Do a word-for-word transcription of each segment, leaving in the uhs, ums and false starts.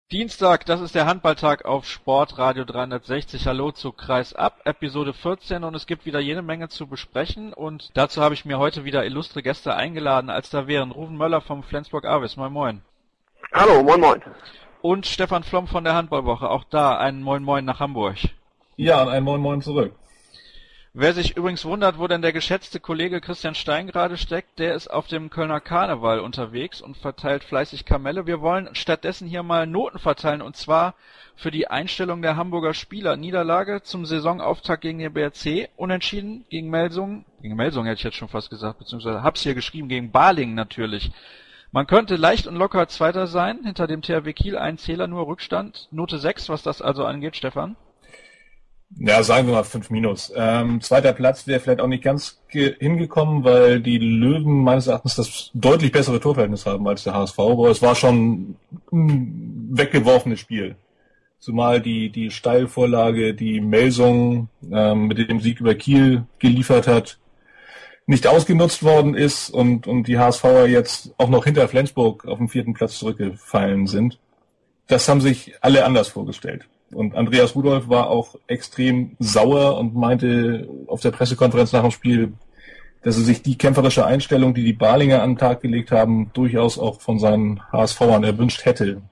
Dienstag, das ist der Handballtag auf Sportradio dreihundertsechzig. Hallo zu Kreis ab, Episode vierzehn, und es gibt wieder jede Menge zu besprechen, und dazu habe ich mir heute wieder illustre Gäste eingeladen, als da wären Ruven Möller vom Flensburg Avis. Moin Moin. Hallo, moin moin. Und Stefan Flom von der Handballwoche, auch da einen Moin Moin nach Hamburg. Ja, und ein Moin Moin zurück. Wer sich übrigens wundert, wo denn der geschätzte Kollege Christian Stein gerade steckt, der ist auf dem Kölner Karneval unterwegs und verteilt fleißig Kamelle. Wir wollen stattdessen hier mal Noten verteilen, und zwar für die Einstellung der Hamburger Spieler. Niederlage zum Saisonauftakt gegen den B R C, Unentschieden gegen Melsungen, gegen Melsungen hätte ich jetzt schon fast gesagt, beziehungsweise hab's hier geschrieben, gegen Balingen natürlich. Man könnte leicht und locker Zweiter sein, hinter dem T H W Kiel ein Zähler nur Rückstand. Note sechs, was das also angeht, Stefan? Ja, sagen wir mal fünf minus. Ähm, zweiter Platz wäre vielleicht auch nicht ganz ge- hingekommen, weil die Löwen meines Erachtens das deutlich bessere Torverhältnis haben als der H S V, aber es war schon ein weggeworfenes Spiel. Zumal die die Steilvorlage, die Melsung ähm, mit dem Sieg über Kiel geliefert hat, nicht ausgenutzt worden ist und, und die HSVer jetzt auch noch hinter Flensburg auf dem vierten Platz zurückgefallen sind. Das haben sich alle anders vorgestellt. Und Andreas Rudolph war auch extrem sauer und meinte auf der Pressekonferenz nach dem Spiel, dass er sich die kämpferische Einstellung, die die Balinger an den Tag gelegt haben, durchaus auch von seinen HSVern erwünscht hätte.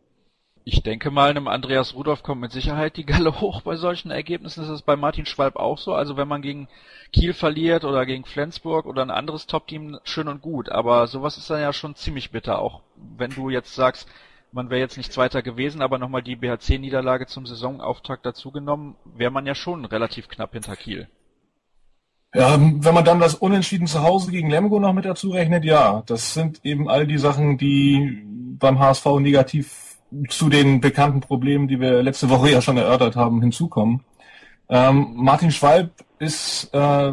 Ich denke mal, einem Andreas Rudolph kommt mit Sicherheit die Galle hoch bei solchen Ergebnissen. Das ist bei Martin Schwalb auch so. Also wenn man gegen Kiel verliert oder gegen Flensburg oder ein anderes Top-Team, schön und gut. Aber sowas ist dann ja schon ziemlich bitter. Auch wenn du jetzt sagst, man wäre jetzt nicht Zweiter gewesen, aber nochmal die B H C-Niederlage zum Saisonauftakt dazugenommen, wäre man ja schon relativ knapp hinter Kiel. Ja, wenn man dann das Unentschieden zu Hause gegen Lemgo noch mit dazu rechnet, ja, das sind eben all die Sachen, die beim H S V negativ zu den bekannten Problemen, die wir letzte Woche ja schon erörtert haben, hinzukommen. Ähm, Martin Schwalb ist äh,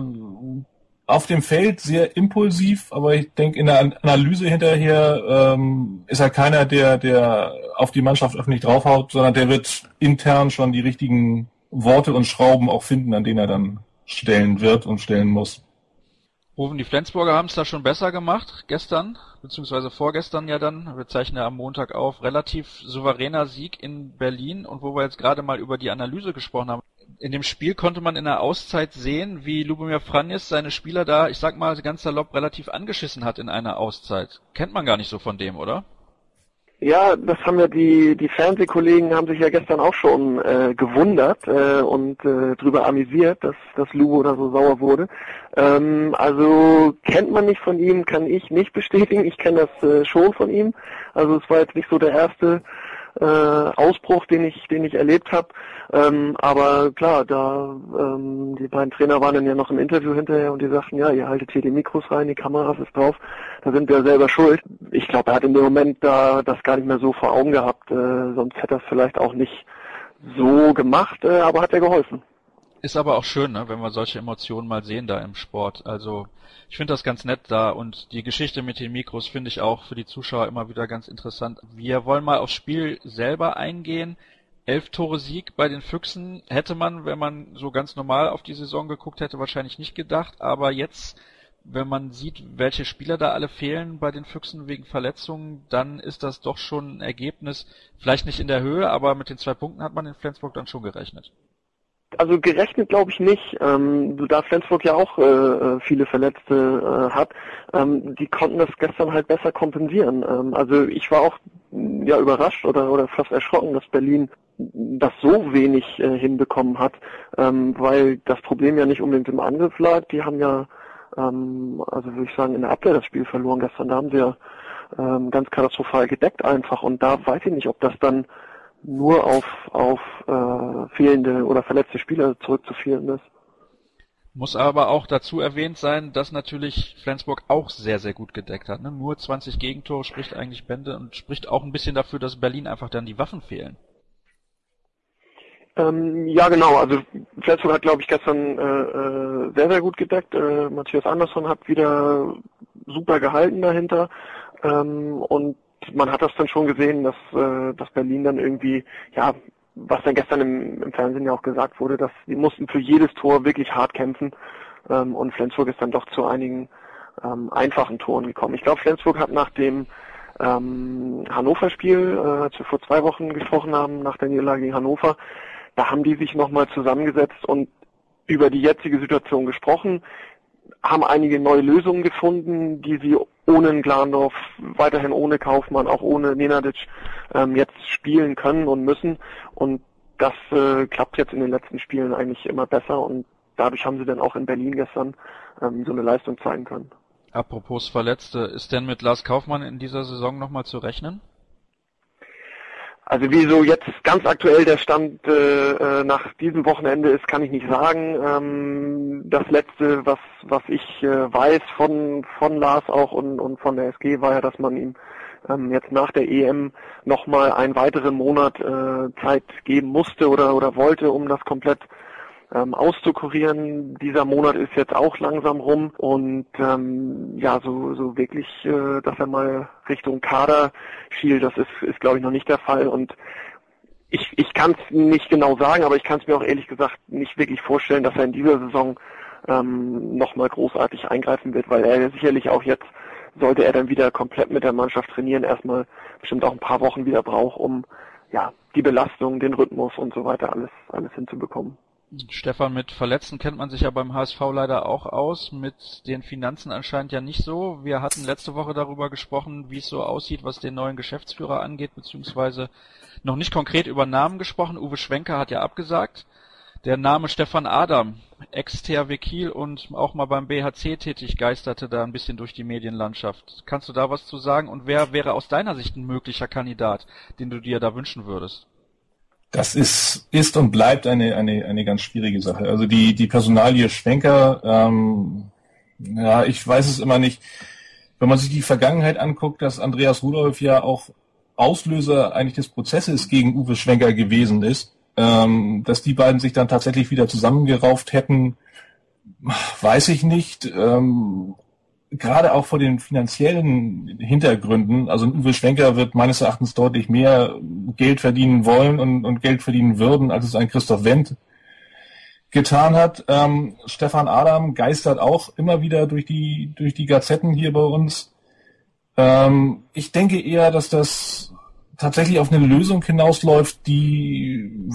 auf dem Feld sehr impulsiv, aber ich denke, in der Analyse hinterher ähm, ist er keiner, der der auf die Mannschaft öffentlich draufhaut, sondern der wird intern schon die richtigen Worte und Schrauben auch finden, an denen er dann stellen wird und stellen muss. Rufen, die Flensburger haben es da schon besser gemacht, gestern, beziehungsweise vorgestern ja dann, wir zeichnen ja am Montag auf, relativ souveräner Sieg in Berlin, und wo wir jetzt gerade mal über die Analyse gesprochen haben, in dem Spiel konnte man in der Auszeit sehen, wie Lubomir Franjes seine Spieler da, ich sag mal ganz salopp, relativ angeschissen hat in einer Auszeit. Kennt man gar nicht so von dem, oder? Ja, das haben ja die die Fernsehkollegen haben sich ja gestern auch schon äh, gewundert äh, und äh, drüber amüsiert, dass dass Lubo da so sauer wurde. Ähm, also kennt man nicht von ihm, kann ich nicht bestätigen. Ich kenne das äh, schon von ihm. Also es war jetzt nicht so der erste äh, Ausbruch, den ich den ich erlebt habe. Ähm, aber klar, da ähm, die beiden Trainer waren dann ja noch im Interview hinterher und die sagten, ja, ihr haltet hier die Mikros rein, die Kameras ist drauf, da sind wir selber schuld. Ich glaube, er hat in dem Moment da das gar nicht mehr so vor Augen gehabt, äh, sonst hätte er es vielleicht auch nicht so gemacht, äh, aber hat er geholfen. Ist aber auch schön, ne, wenn wir solche Emotionen mal sehen da im Sport. Also ich finde das ganz nett da, und die Geschichte mit den Mikros finde ich auch für die Zuschauer immer wieder ganz interessant. Wir wollen mal aufs Spiel selber eingehen. Elf Tore Sieg bei den Füchsen hätte man, wenn man so ganz normal auf die Saison geguckt hätte, wahrscheinlich nicht gedacht. Aber jetzt, wenn man sieht, welche Spieler da alle fehlen bei den Füchsen wegen Verletzungen, dann ist das doch schon ein Ergebnis, vielleicht nicht in der Höhe, aber mit den zwei Punkten hat man in Flensburg dann schon gerechnet. Also gerechnet glaube ich nicht. Ähm, da Flensburg ja auch äh, viele Verletzte äh, hat, ähm, die konnten das gestern halt besser kompensieren. Ähm, also ich war auch ja überrascht oder oder fast erschrocken, dass Berlin das so wenig äh, hinbekommen hat, ähm, weil das Problem ja nicht unbedingt im Angriff lag. Die haben ja, ähm, also würde ich sagen, in der Abwehr das Spiel verloren gestern. Da haben sie ja ähm, ganz katastrophal gedeckt einfach, und da weiß ich nicht, ob das dann nur auf auf äh, fehlende oder verletzte Spieler zurückzuführen ist. Muss aber auch dazu erwähnt sein, dass natürlich Flensburg auch sehr, sehr gut gedeckt hat. Ne? Nur zwanzig Gegentore spricht eigentlich Bände und spricht auch ein bisschen dafür, dass Berlin einfach dann die Waffen fehlen. Ähm, ja, genau. Also Flensburg hat, glaube ich, gestern äh, äh, sehr, sehr gut gedeckt. Äh, Matthias Andersson hat wieder super gehalten dahinter. Ähm, und man hat das dann schon gesehen, dass, äh, dass Berlin dann irgendwie, ja, was dann gestern im, im Fernsehen ja auch gesagt wurde, dass die mussten für jedes Tor wirklich hart kämpfen. Ähm, und Flensburg ist dann doch zu einigen ähm, einfachen Toren gekommen. Ich glaube, Flensburg hat nach dem ähm, Hannover-Spiel, äh, als wir vor zwei Wochen gesprochen haben, nach der Niederlage gegen Hannover. Da haben die sich nochmal zusammengesetzt und über die jetzige Situation gesprochen, haben einige neue Lösungen gefunden, die sie ohne Glandorf, weiterhin ohne Kaufmann, auch ohne Nenadic ähm, jetzt spielen können und müssen. Und das äh, klappt jetzt in den letzten Spielen eigentlich immer besser und dadurch haben sie dann auch in Berlin gestern ähm, so eine Leistung zeigen können. Apropos Verletzte, ist denn mit Lars Kaufmann in dieser Saison nochmal zu rechnen? Also wie so jetzt ganz aktuell der Stand äh, nach diesem Wochenende ist, kann ich nicht sagen. Ähm, das letzte, was was ich äh, weiß von von Lars auch und und von der S G, war ja, dass man ihm ähm, jetzt nach der E M nochmal einen weiteren Monat äh, Zeit geben musste oder oder wollte, um das komplett ähm, auszukurieren. Dieser Monat ist jetzt auch langsam rum und ähm, ja, so so wirklich, äh, dass er mal Richtung Kader schielt, das ist ist glaube ich noch nicht der Fall und ich ich kann es nicht genau sagen, aber ich kann es mir auch ehrlich gesagt nicht wirklich vorstellen, dass er in dieser Saison ähm, nochmal großartig eingreifen wird, weil er sicherlich auch jetzt, sollte er dann wieder komplett mit der Mannschaft trainieren, erstmal bestimmt auch ein paar Wochen wieder braucht, um ja die Belastung, den Rhythmus und so weiter alles alles hinzubekommen. Stefan, mit Verletzten kennt man sich ja beim H S V leider auch aus, mit den Finanzen anscheinend ja nicht so. Wir hatten letzte Woche darüber gesprochen, wie es so aussieht, was den neuen Geschäftsführer angeht, beziehungsweise noch nicht konkret über Namen gesprochen. Uwe Schwenker hat ja abgesagt. Der Name Stefan Adam, Ex-T H W Kiel und auch mal beim B H C tätig, geisterte da ein bisschen durch die Medienlandschaft. Kannst du da was zu sagen? Und wer wäre aus deiner Sicht ein möglicher Kandidat, den du dir da wünschen würdest? Das ist, ist und bleibt eine, eine, eine ganz schwierige Sache. Also die, die Personalie Schwenker, ähm, ja, ich weiß es immer nicht. Wenn man sich die Vergangenheit anguckt, dass Andreas Rudolph ja auch Auslöser eigentlich des Prozesses gegen Uwe Schwenker gewesen ist, ähm, dass die beiden sich dann tatsächlich wieder zusammengerauft hätten, weiß ich nicht. Ähm, gerade auch vor den finanziellen Hintergründen, also Uwe Schwenker wird meines Erachtens deutlich mehr Geld verdienen wollen und, und Geld verdienen würden, als es ein Christoph Wendt getan hat. Ähm, Stefan Adam geistert auch immer wieder durch die durch die Gazetten hier bei uns. Ähm, ich denke eher, dass das tatsächlich auf eine Lösung hinausläuft, die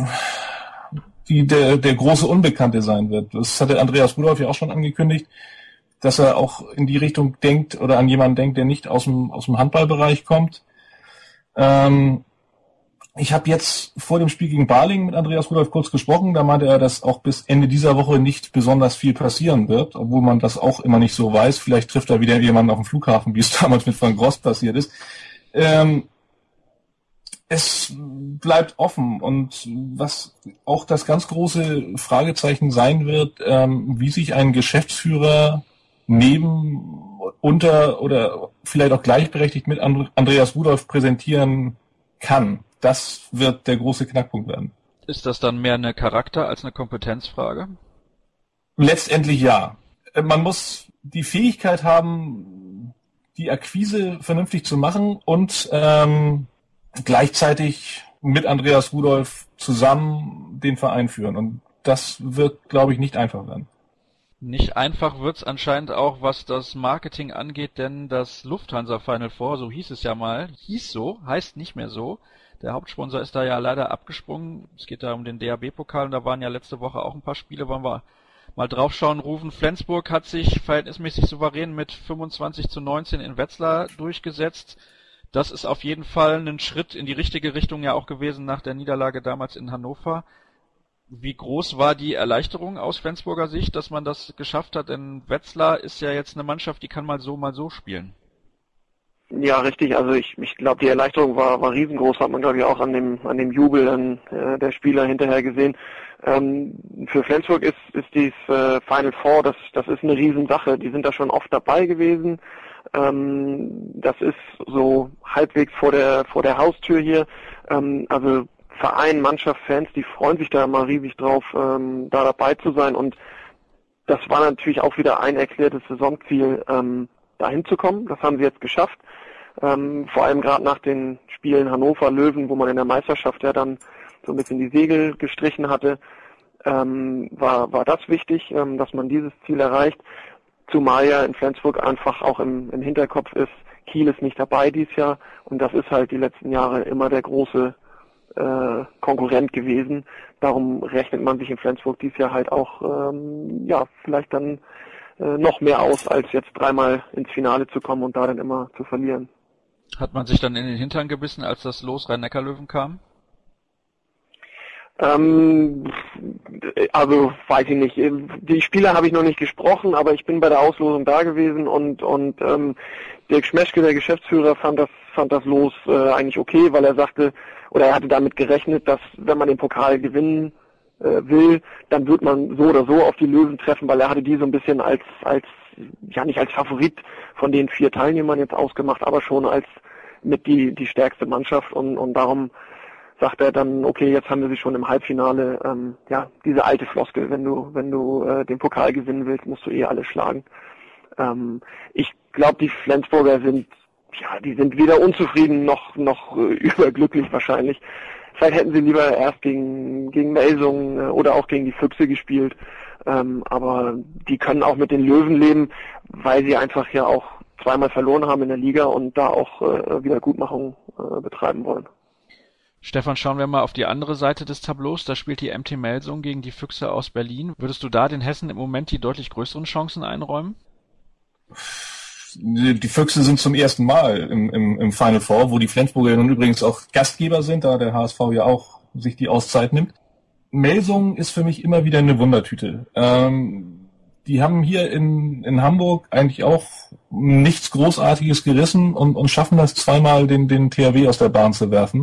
die der, der große Unbekannte sein wird. Das hatte Andreas Rudolph ja auch schon angekündigt, dass er auch in die Richtung denkt oder an jemanden denkt, der nicht aus dem aus dem Handballbereich kommt. Ähm, ich habe jetzt vor dem Spiel gegen Balingen mit Andreas Rudolph kurz gesprochen. Da meinte er, dass auch bis Ende dieser Woche nicht besonders viel passieren wird, obwohl man das auch immer nicht so weiß. Vielleicht trifft er wieder jemanden auf dem Flughafen, wie es damals mit Frank Rost passiert ist. Ähm, es bleibt offen und was auch das ganz große Fragezeichen sein wird, ähm, wie sich ein Geschäftsführer neben, unter oder vielleicht auch gleichberechtigt mit Andreas Rudolph präsentieren kann. Das wird der große Knackpunkt werden. Ist das dann mehr eine Charakter- als eine Kompetenzfrage? Letztendlich ja. Man muss die Fähigkeit haben, die Akquise vernünftig zu machen und ähm, gleichzeitig mit Andreas Rudolph zusammen den Verein führen. Und das wird, glaube ich, nicht einfach werden. Nicht einfach wird's anscheinend auch, was das Marketing angeht, denn das Lufthansa Final Four, so hieß es ja mal, hieß so, heißt nicht mehr so. Der Hauptsponsor ist da ja leider abgesprungen. Es geht da um den D H B-Pokal und da waren ja letzte Woche auch ein paar Spiele, wollen wir mal draufschauen. Rufen Flensburg hat sich verhältnismäßig souverän mit fünfundzwanzig zu neunzehn in Wetzlar durchgesetzt. Das ist auf jeden Fall ein Schritt in die richtige Richtung ja auch gewesen nach der Niederlage damals in Hannover. Wie groß war die Erleichterung aus Flensburger Sicht, dass man das geschafft hat? Denn Wetzlar ist ja jetzt eine Mannschaft, die kann mal so, mal so spielen. Ja, richtig. Also ich, ich glaube, die Erleichterung war, war riesengroß, hat man glaube ich auch an dem an dem Jubel an, äh, der Spieler hinterher gesehen. Ähm, für Flensburg ist ist dies äh, Final Four, das das ist eine Riesensache. Die sind da schon oft dabei gewesen. Ähm, das ist so halbwegs vor der vor der Haustür hier. Ähm, also Verein, Mannschaft, Fans, die freuen sich da mal riesig drauf, ähm, da dabei zu sein. Und das war natürlich auch wieder ein erklärtes Saisonziel, ähm, dahin zu kommen. Das haben sie jetzt geschafft. Ähm, vor allem gerade nach den Spielen Hannover, Löwen, wo man in der Meisterschaft ja dann so ein bisschen die Segel gestrichen hatte, ähm, war, war das wichtig, ähm, dass man dieses Ziel erreicht. Zumal ja in Flensburg einfach auch im, im Hinterkopf ist, Kiel ist nicht dabei dieses Jahr und das ist halt die letzten Jahre immer der große äh, Konkurrent gewesen. Darum rechnet man sich in Flensburg dieses Jahr halt auch ähm, ja vielleicht dann äh, noch mehr aus, als jetzt dreimal ins Finale zu kommen und da dann immer zu verlieren. Hat man sich dann in den Hintern gebissen, als das Los Rhein-Neckar-Löwen kam? Ähm, also weiß ich nicht. Die Spieler habe ich noch nicht gesprochen, aber ich bin bei der Auslosung da gewesen und und ähm, Dirk Schmeschke, der Geschäftsführer, fand das fand das Los äh, eigentlich okay, weil er sagte, oder er hatte damit gerechnet, dass wenn man den Pokal gewinnen äh, will, dann wird man so oder so auf die Löwen treffen, weil er hatte die so ein bisschen als als ja nicht als Favorit von den vier Teilnehmern jetzt ausgemacht, aber schon als mit die die stärkste Mannschaft und und darum sagt er dann, okay, jetzt haben wir sie schon im Halbfinale, ähm, ja, diese alte Floskel, wenn du, wenn du äh, den Pokal gewinnen willst, musst du eh alle schlagen. Ähm, ich glaube, die Flensburger sind, ja, die sind weder unzufrieden noch noch äh, überglücklich wahrscheinlich. Vielleicht hätten sie lieber erst gegen gegen Melsungen äh, oder auch gegen die Füchse gespielt, ähm, aber die können auch mit den Löwen leben, weil sie einfach ja auch zweimal verloren haben in der Liga und da auch äh, Wiedergutmachung äh, betreiben wollen. Stefan, schauen wir mal auf die andere Seite des Tableaus. Da spielt die M T Melsungen gegen die Füchse aus Berlin. Würdest du da den Hessen im Moment die deutlich größeren Chancen einräumen? Die Füchse sind zum ersten Mal im, im, im Final Four, wo die Flensburger nun übrigens auch Gastgeber sind, da der H S V ja auch sich die Auszeit nimmt. Melsungen ist für mich immer wieder eine Wundertüte. Ähm, die haben hier in, in Hamburg eigentlich auch nichts Großartiges gerissen und, und schaffen das zweimal, den, den T H W aus der Bahn zu werfen.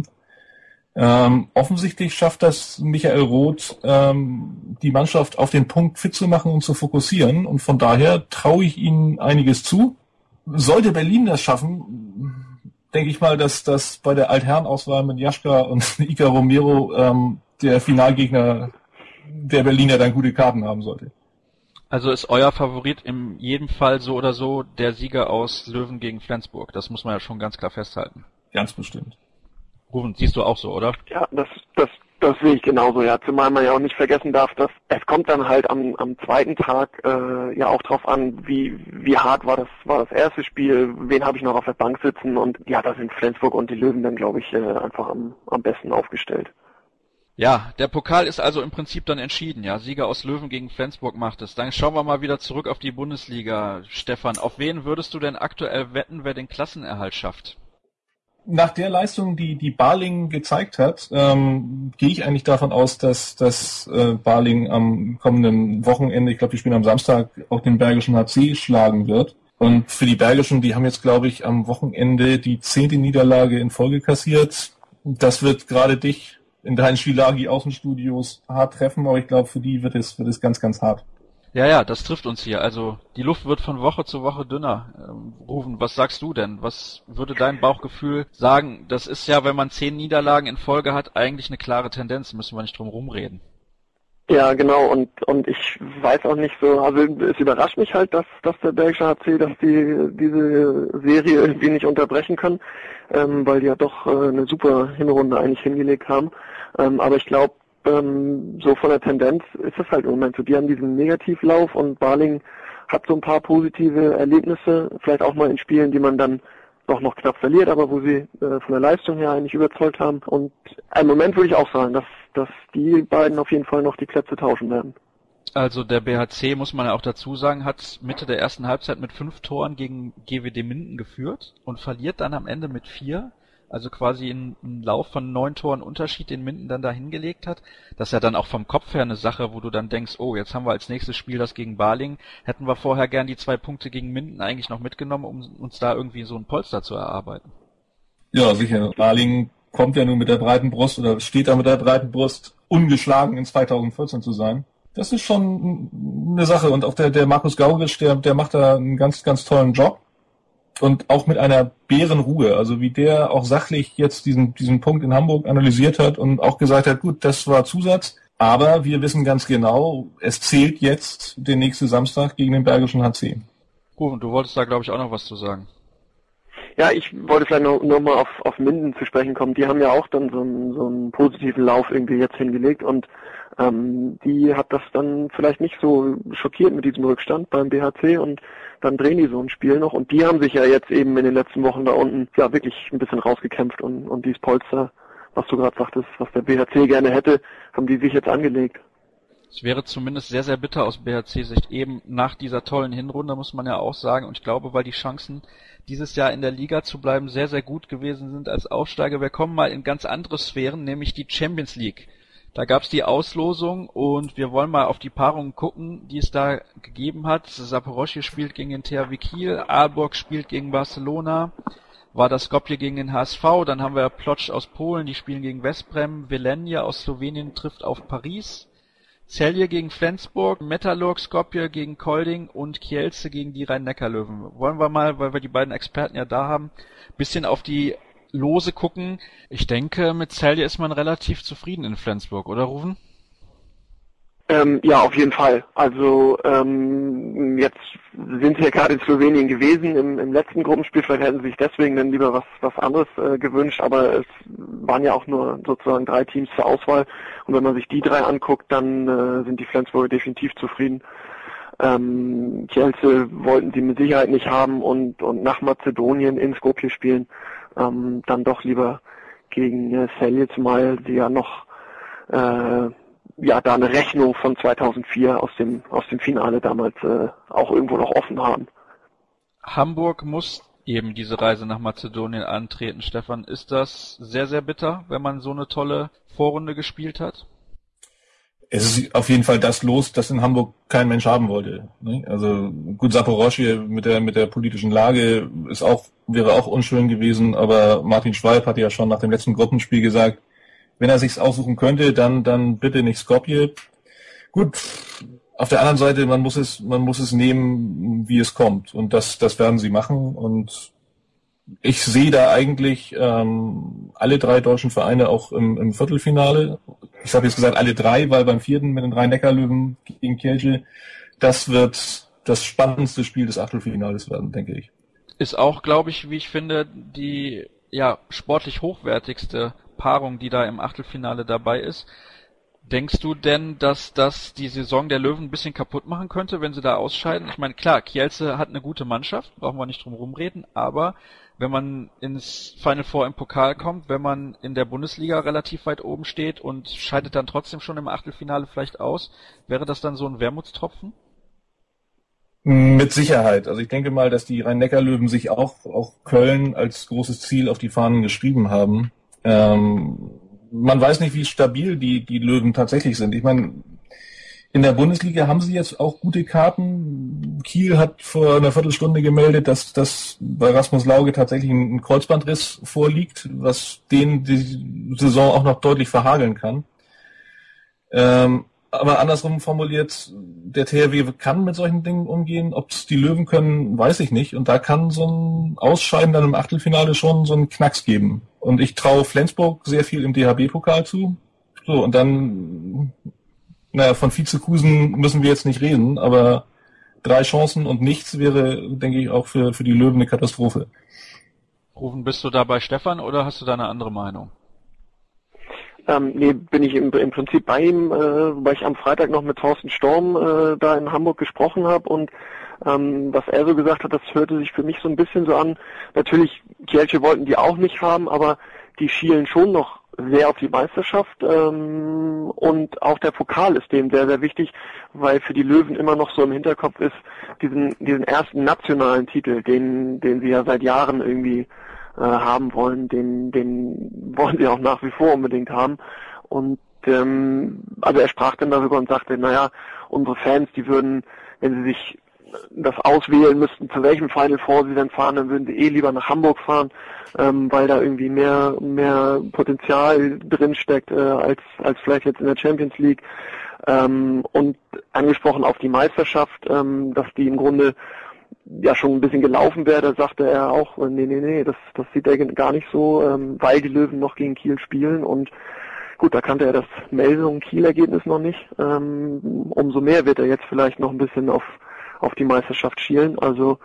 Ähm, offensichtlich schafft das Michael Roth, ähm, die Mannschaft auf den Punkt fit zu machen und zu fokussieren. Und von daher traue ich ihnen einiges zu. Sollte Berlin das schaffen, denke ich mal, dass das bei der Altherrenauswahl mit Jaschka und Iker Romero ähm, der Finalgegner der Berliner dann gute Karten haben sollte. Also ist euer Favorit in jedem Fall so oder so der Sieger aus Löwen gegen Flensburg. Das muss man ja schon ganz klar festhalten. Ganz bestimmt. Rufen, siehst du auch so, oder? Ja, das, das, das sehe ich genauso, ja. Zumal man ja auch nicht vergessen darf, dass es kommt dann halt am, am zweiten Tag äh, ja auch drauf an, wie, wie hart war das, war das erste Spiel, wen habe ich noch auf der Bank sitzen und ja, da sind Flensburg und die Löwen dann, glaube ich, äh, einfach am, am besten aufgestellt. Ja, der Pokal ist also im Prinzip dann entschieden, ja. Sieger aus Löwen gegen Flensburg macht es. Dann schauen wir mal wieder zurück auf die Bundesliga. Stefan, auf wen würdest du denn aktuell wetten, wer den Klassenerhalt schafft? Nach der Leistung, die die Balingen gezeigt hat, ähm, gehe ich eigentlich davon aus, dass dass äh, Balingen am kommenden Wochenende, ich glaube, die spielen am Samstag, auch den Bergischen H C schlagen wird. Und für die Bergischen, die haben jetzt, glaube ich, am Wochenende die zehnte Niederlage in Folge kassiert. Das wird gerade dich in deinen Schilagi-Außenstudios hart treffen, aber ich glaube, für die wird es wird es ganz, ganz hart. Ja, ja, das trifft uns hier. Also die Luft wird von Woche zu Woche dünner. Ähm, Rufen, was sagst du denn? Was würde dein Bauchgefühl sagen? Das ist ja, wenn man zehn Niederlagen in Folge hat, eigentlich eine klare Tendenz. Müssen wir nicht drum rumreden. Ja, genau. Und und ich weiß auch nicht so. Also es überrascht mich halt, dass dass der Bergische H C, dass die diese Serie irgendwie nicht unterbrechen können, ähm, weil die ja doch äh, eine super Hinrunde eigentlich hingelegt haben. Ähm, aber ich glaube, so von der Tendenz ist es halt im Moment so. Die haben diesen Negativlauf und Balingen hat so ein paar positive Erlebnisse, vielleicht auch mal in Spielen, die man dann doch noch knapp verliert, aber wo sie äh, von der Leistung her eigentlich überzeugt haben. Und im Moment würde ich auch sagen, dass, dass die beiden auf jeden Fall noch die Plätze tauschen werden. Also der B H C, muss man ja auch dazu sagen, hat Mitte der ersten Halbzeit mit fünf Toren gegen G W D Minden geführt und verliert dann am Ende mit vier. Also quasi ein, ein Lauf von neun Toren Unterschied, den Minden dann da hingelegt hat. Das ist ja dann auch vom Kopf her eine Sache, wo du dann denkst, oh, jetzt haben wir als nächstes Spiel das gegen Balingen. Hätten wir vorher gern die zwei Punkte gegen Minden eigentlich noch mitgenommen, um uns da irgendwie so ein Polster zu erarbeiten. Ja, sicher. Balingen kommt ja nun mit der breiten Brust oder steht da mit der breiten Brust, ungeschlagen in zweitausendvierzehn zu sein. Das ist schon eine Sache. Und auch der, der Markus Gaugisch, der, der macht da einen ganz, ganz tollen Job. Und auch mit einer Bärenruhe, also wie der auch sachlich jetzt diesen diesen Punkt in Hamburg analysiert hat und auch gesagt hat, gut, das war Zusatz, aber wir wissen ganz genau, es zählt jetzt der nächste Samstag gegen den Bergischen H C. Oh, und du wolltest da, glaube ich, auch noch was zu sagen. Ja, ich wollte vielleicht noch, noch mal auf, auf Minden zu sprechen kommen. Die haben ja auch dann so einen, so einen positiven Lauf irgendwie jetzt hingelegt und ähm, die hat das dann vielleicht nicht so schockiert mit diesem Rückstand beim B H C und dann drehen die so ein Spiel noch und die haben sich ja jetzt eben in den letzten Wochen da unten ja wirklich ein bisschen rausgekämpft und, und dieses Polster, was du gerade sagtest, was der B H C gerne hätte, haben die sich jetzt angelegt. Es wäre zumindest sehr, sehr bitter aus B H C-Sicht, eben nach dieser tollen Hinrunde, muss man ja auch sagen. Und ich glaube, weil die Chancen, dieses Jahr in der Liga zu bleiben, sehr, sehr gut gewesen sind als Aufsteiger. Wir kommen mal in ganz andere Sphären, nämlich die Champions League. Da gab's die Auslosung und wir wollen mal auf die Paarungen gucken, die es da gegeben hat. Zaporozhye spielt gegen den T H W Kiel, Aalborg spielt gegen Barcelona, war das Skopje gegen den H S V, dann haben wir Plotsch aus Polen, die spielen gegen Westbrem, Velenje aus Slowenien trifft auf Paris, Celje gegen Flensburg, Metalurg Skopje gegen Kolding und Kielce gegen die Rhein-Neckar-Löwen. Wollen wir mal, weil wir die beiden Experten ja da haben, bisschen auf die Lose gucken. Ich denke, mit Celje ist man relativ zufrieden in Flensburg, oder Ruven? Ähm, ja, auf jeden Fall. Also ähm, jetzt sind sie ja gerade in Slowenien gewesen im, im letzten Gruppenspiel. Vielleicht hätten sie sich deswegen dann lieber was was anderes äh, gewünscht. Aber es waren ja auch nur sozusagen drei Teams zur Auswahl. Und wenn man sich die drei anguckt, dann äh, sind die Flensburger definitiv zufrieden. Ähm, Kielce wollten sie mit Sicherheit nicht haben und und nach Mazedonien in Skopje spielen. Ähm, dann doch lieber gegen äh, Celje, zumal sie ja noch äh, ja da eine Rechnung von zweitausendvier aus dem aus dem Finale damals äh, auch irgendwo noch offen haben. Hamburg muss eben diese Reise nach Mazedonien antreten. Stefan, ist das sehr, sehr bitter, wenn man so eine tolle Vorrunde gespielt hat? Es ist auf jeden Fall das Los, das in Hamburg kein Mensch haben wollte. Also gut, Zaporozhye mit der mit der politischen Lage ist auch wäre auch unschön gewesen, aber Martin Schwalb hatte ja schon nach dem letzten Gruppenspiel gesagt, wenn er sich's aussuchen könnte, dann dann bitte nicht Skopje. Gut, auf der anderen Seite, man muss es man muss es nehmen, wie es kommt, und das das werden sie machen, und ich sehe da eigentlich ähm, alle drei deutschen Vereine auch im, im Viertelfinale. Ich habe jetzt gesagt alle drei, weil beim vierten mit den Rhein-Neckar-Löwen gegen Kielce, das wird das spannendste Spiel des Achtelfinales werden, denke ich. Ist auch, glaube ich, wie ich finde, die ja sportlich hochwertigste Paarung, die da im Achtelfinale dabei ist. Denkst du denn, dass das die Saison der Löwen ein bisschen kaputt machen könnte, wenn sie da ausscheiden? Ich meine, klar, Kielce hat eine gute Mannschaft, brauchen wir nicht drum rumreden, aber wenn man ins Final Four im Pokal kommt, wenn man in der Bundesliga relativ weit oben steht und scheidet dann trotzdem schon im Achtelfinale vielleicht aus, wäre das dann so ein Wermutstropfen? Mit Sicherheit. Also ich denke mal, dass die Rhein-Neckar-Löwen sich auch, auch Köln als großes Ziel auf die Fahnen geschrieben haben. Ähm, man weiß nicht, wie stabil die, die Löwen tatsächlich sind. Ich meine, in der Bundesliga haben sie jetzt auch gute Karten. Kiel hat vor einer Viertelstunde gemeldet, dass, dass bei Rasmus Lauge tatsächlich ein Kreuzbandriss vorliegt, was den die Saison auch noch deutlich verhageln kann. Ähm, aber andersrum formuliert, der T H W kann mit solchen Dingen umgehen. Ob es die Löwen können, weiß ich nicht. Und da kann so ein Ausscheiden dann im Achtelfinale schon so einen Knacks geben. Und ich traue Flensburg sehr viel im D H B-Pokal zu. So, und dann, naja, von Vizekusen müssen wir jetzt nicht reden, aber drei Chancen und nichts wäre, denke ich, auch für, für die Löwen eine Katastrophe. Rufen, bist du da bei Stefan oder hast du da eine andere Meinung? Ähm, nee, bin ich im, im Prinzip bei ihm, äh, weil ich am Freitag noch mit Thorsten Storm äh, da in Hamburg gesprochen habe, und ähm, was er so gesagt hat, das hörte sich für mich so ein bisschen so an. Natürlich, Kielce wollten die auch nicht haben, aber die schielen schon noch sehr auf die Meisterschaft, ähm, und auch der Pokal ist dem sehr, sehr wichtig, weil für die Löwen immer noch so im Hinterkopf ist, diesen diesen ersten nationalen Titel, den den sie ja seit Jahren irgendwie äh, haben wollen, den den wollen sie auch nach wie vor unbedingt haben. Und ähm, also er sprach dann darüber und sagte, naja, unsere Fans, die würden, wenn sie sich das auswählen müssten, zu welchem Final Four sie dann fahren, dann würden sie eh lieber nach Hamburg fahren, ähm, weil da irgendwie mehr mehr Potenzial drin steckt äh, als als vielleicht jetzt in der Champions League. Ähm, und angesprochen auf die Meisterschaft, ähm, dass die im Grunde ja schon ein bisschen gelaufen wäre, da sagte er auch, nee, nee, nee, das das sieht er gar nicht so, ähm, weil die Löwen noch gegen Kiel spielen. Und gut, da kannte er das Melsung-Kiel-Ergebnis noch nicht. Ähm, umso mehr wird er jetzt vielleicht noch ein bisschen auf auf die Meisterschaft schielen. Also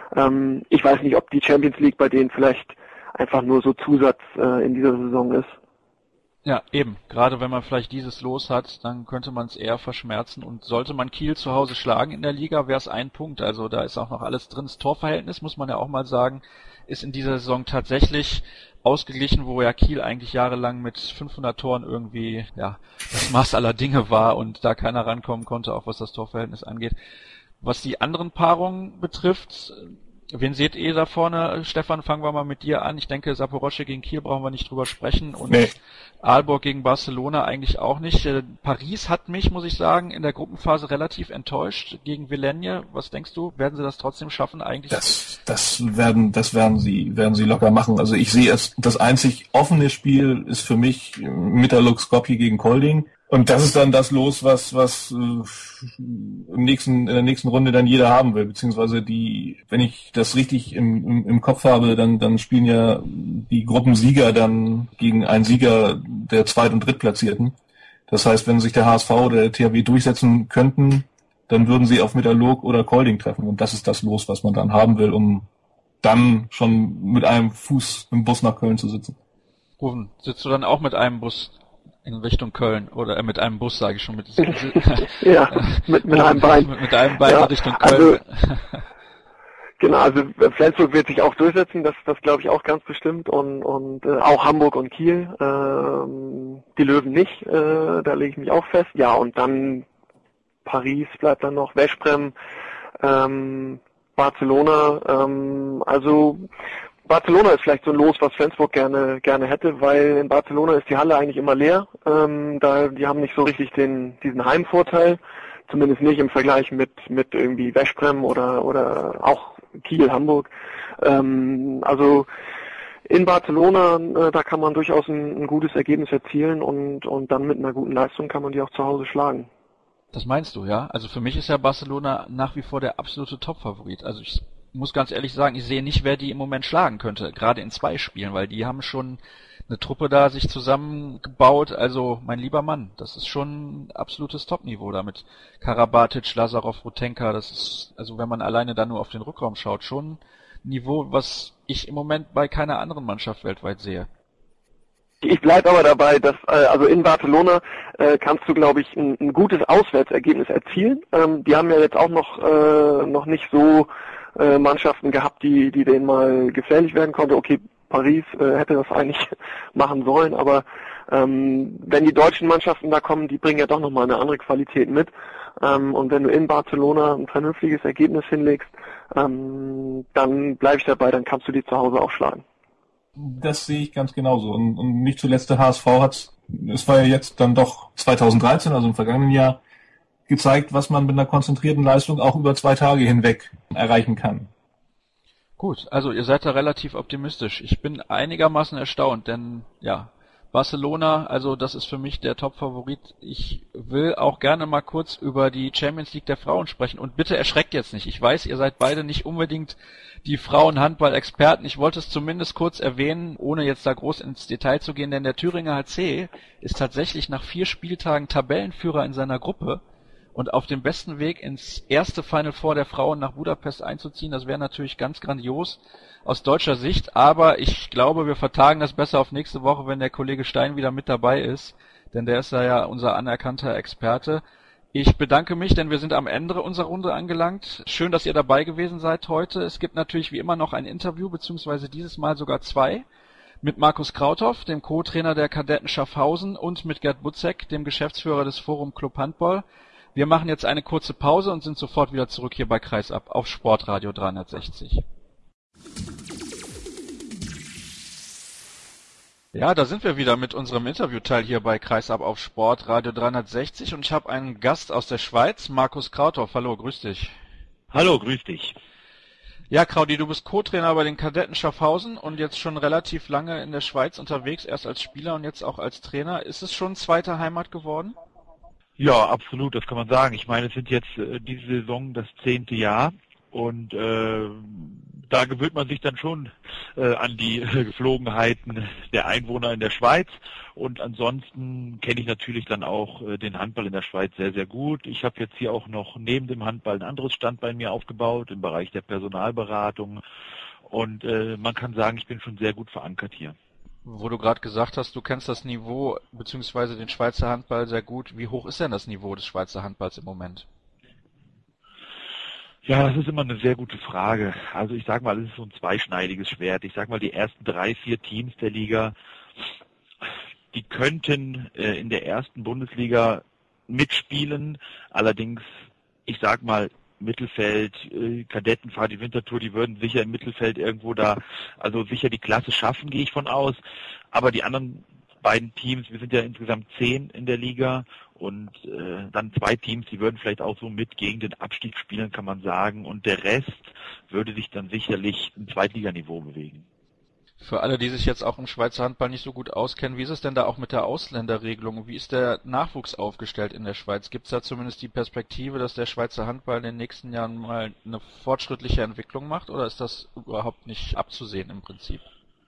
Ähm, ich weiß nicht, ob die Champions League bei denen vielleicht einfach nur so Zusatz äh, in dieser Saison ist. Ja, eben. Gerade wenn man vielleicht dieses Los hat, dann könnte man es eher verschmerzen. Und sollte man Kiel zu Hause schlagen in der Liga, wäre es ein Punkt. Also da ist auch noch alles drin. Das Torverhältnis, muss man ja auch mal sagen, ist in dieser Saison tatsächlich ausgeglichen, wo ja Kiel eigentlich jahrelang mit fünfhundert Toren irgendwie ja das Maß aller Dinge war und da keiner rankommen konnte, auch was das Torverhältnis angeht. Was die anderen Paarungen betrifft, wen seht ihr da vorne? Stefan, fangen wir mal mit dir an. Ich denke, Saporoschje gegen Kiel brauchen wir nicht drüber sprechen und nee. Aalborg gegen Barcelona eigentlich auch nicht. Paris hat mich, muss ich sagen, in der Gruppenphase relativ enttäuscht gegen Vilaine. Was denkst du? Werden sie das trotzdem schaffen eigentlich? Das, das werden, das werden sie, werden sie locker machen. Also ich sehe es, das einzig offene Spiel ist für mich Metalurg Skopje gegen Kolding. Und das ist dann das Los, was was äh, im nächsten in der nächsten Runde dann jeder haben will, beziehungsweise die, wenn ich das richtig im, im, im Kopf habe, dann dann spielen ja die Gruppensieger dann gegen einen Sieger der Zweit- und Drittplatzierten. Das heißt, wenn sich der H S V oder der T H W durchsetzen könnten, dann würden sie auf Metalurg oder Kolding treffen. Und das ist das Los, was man dann haben will, um dann schon mit einem Fuß im Bus nach Köln zu sitzen. Rufen, sitzt du dann auch mit einem Bus in Richtung Köln oder äh, mit einem Bus, sage ich schon, mit ja, mit, mit einem Bein. Mit, mit einem Bein ja, in Richtung Köln. Also, genau, also Flensburg wird sich auch durchsetzen, das das glaube ich auch ganz bestimmt und und äh, auch Hamburg und Kiel, ähm, die Löwen nicht, äh, da lege ich mich auch fest. Ja, und dann Paris bleibt dann noch, Veszprém, ähm, Barcelona, ähm, also Barcelona ist vielleicht so ein Los, was Flensburg gerne gerne hätte, weil in Barcelona ist die Halle eigentlich immer leer. Ähm, da die haben nicht so richtig den diesen Heimvorteil, zumindest nicht im Vergleich mit mit irgendwie Veszprém oder oder auch Kiel, Hamburg. Ähm, also in Barcelona, äh, da kann man durchaus ein, ein gutes Ergebnis erzielen und und dann mit einer guten Leistung kann man die auch zu Hause schlagen. Das meinst du, ja? Also für mich ist ja Barcelona nach wie vor der absolute Top-Favorit. Also ich muss ganz ehrlich sagen, ich sehe nicht, wer die im Moment schlagen könnte, gerade in zwei Spielen, weil die haben schon eine Truppe da sich zusammengebaut. Also mein lieber Mann, das ist schon ein absolutes Top-Niveau da mit Karabatic, Lazarov, Rutenka. Das ist, also wenn man alleine da nur auf den Rückraum schaut, schon ein Niveau, was ich im Moment bei keiner anderen Mannschaft weltweit sehe. Ich bleibe aber dabei, dass äh, also in Barcelona äh, kannst du, glaube ich, ein, ein gutes Auswärtsergebnis erzielen. Ähm, die haben ja jetzt auch noch äh, noch nicht so äh, Mannschaften gehabt, die die denen mal gefährlich werden konnte. Okay, Paris äh, hätte das eigentlich machen sollen, aber ähm, wenn die deutschen Mannschaften da kommen, die bringen ja doch nochmal eine andere Qualität mit. Ähm, und wenn du in Barcelona ein vernünftiges Ergebnis hinlegst, ähm, dann bleibe ich dabei, dann kannst du die zu Hause auch schlagen. Das sehe ich ganz genauso. Und, und nicht zuletzt der H S V hat, es war ja jetzt dann doch zweitausenddreizehn, also im vergangenen Jahr, gezeigt, was man mit einer konzentrierten Leistung auch über zwei Tage hinweg erreichen kann. Gut, also ihr seid da relativ optimistisch. Ich bin einigermaßen erstaunt, denn ja, Barcelona, also das ist für mich der Top-Favorit. Ich will auch gerne mal kurz über die Champions League der Frauen sprechen und bitte erschreckt jetzt nicht. Ich weiß, ihr seid beide nicht unbedingt die Frauenhandball-Experten. Ich wollte es zumindest kurz erwähnen, ohne jetzt da groß ins Detail zu gehen, denn der Thüringer H C ist tatsächlich nach vier Spieltagen Tabellenführer in seiner Gruppe und auf dem besten Weg ins erste Final Four der Frauen nach Budapest einzuziehen. Das wäre natürlich ganz grandios aus deutscher Sicht, aber ich glaube, wir vertagen das besser auf nächste Woche, wenn der Kollege Stein wieder mit dabei ist, denn der ist ja unser anerkannter Experte. Ich bedanke mich, denn wir sind am Ende unserer Runde angelangt. Schön, dass ihr dabei gewesen seid heute. Es gibt natürlich wie immer noch ein Interview, beziehungsweise dieses Mal sogar zwei, mit Markus Krauthoff, dem Co-Trainer der Kadetten Schaffhausen, und mit Gerd Butzek, dem Geschäftsführer des Forum Club Handball. Wir machen jetzt eine kurze Pause und sind sofort wieder zurück hier bei Kreisab auf Sportradio dreihundertsechzig. Ja, da sind wir wieder mit unserem Interviewteil hier bei Kreisab auf Sportradio dreihundertsechzig und ich habe einen Gast aus der Schweiz, Markus Krauthoff. Hallo, grüß dich. Hallo, grüß dich. Ja, Kraudi, du bist Co-Trainer bei den Kadetten Schaffhausen und jetzt schon relativ lange in der Schweiz unterwegs, erst als Spieler und jetzt auch als Trainer. Ist es schon zweite Heimat geworden? Ja, absolut, das kann man sagen. Ich meine, es sind jetzt äh, diese Saison das zehnte Jahr und äh, da gewöhnt man sich dann schon äh, an die äh, Geflogenheiten der Einwohner in der Schweiz. Und ansonsten kenne ich natürlich dann auch äh, den Handball in der Schweiz sehr, sehr gut. Ich habe jetzt hier auch noch neben dem Handball ein anderes Standbein mir aufgebaut im Bereich der Personalberatung. Und äh, man kann sagen, ich bin schon sehr gut verankert hier. Wo du gerade gesagt hast, du kennst das Niveau bzw. den Schweizer Handball sehr gut. Wie hoch ist denn das Niveau des Schweizer Handballs im Moment? Ja, das ist immer eine sehr gute Frage. Also ich sag mal, es ist so ein zweischneidiges Schwert. Ich sag mal, die ersten drei, vier Teams der Liga, die könnten äh, in der ersten Bundesliga mitspielen. Allerdings, ich sag mal, Mittelfeld, äh, Kadettenfahrt, die Winterthur, die würden sicher im Mittelfeld irgendwo da, also sicher die Klasse schaffen, gehe ich von aus. Aber die anderen beiden Teams, wir sind ja insgesamt zehn in der Liga und äh, dann zwei Teams, die würden vielleicht auch so mit gegen den Abstieg spielen, kann man sagen. Und der Rest würde sich dann sicherlich im Zweitliganiveau bewegen. Für alle, die sich jetzt auch im Schweizer Handball nicht so gut auskennen, wie ist es denn da auch mit der Ausländerregelung? Wie ist der Nachwuchs aufgestellt in der Schweiz? Gibt es da zumindest die Perspektive, dass der Schweizer Handball in den nächsten Jahren mal eine fortschrittliche Entwicklung macht, oder ist das überhaupt nicht abzusehen im Prinzip?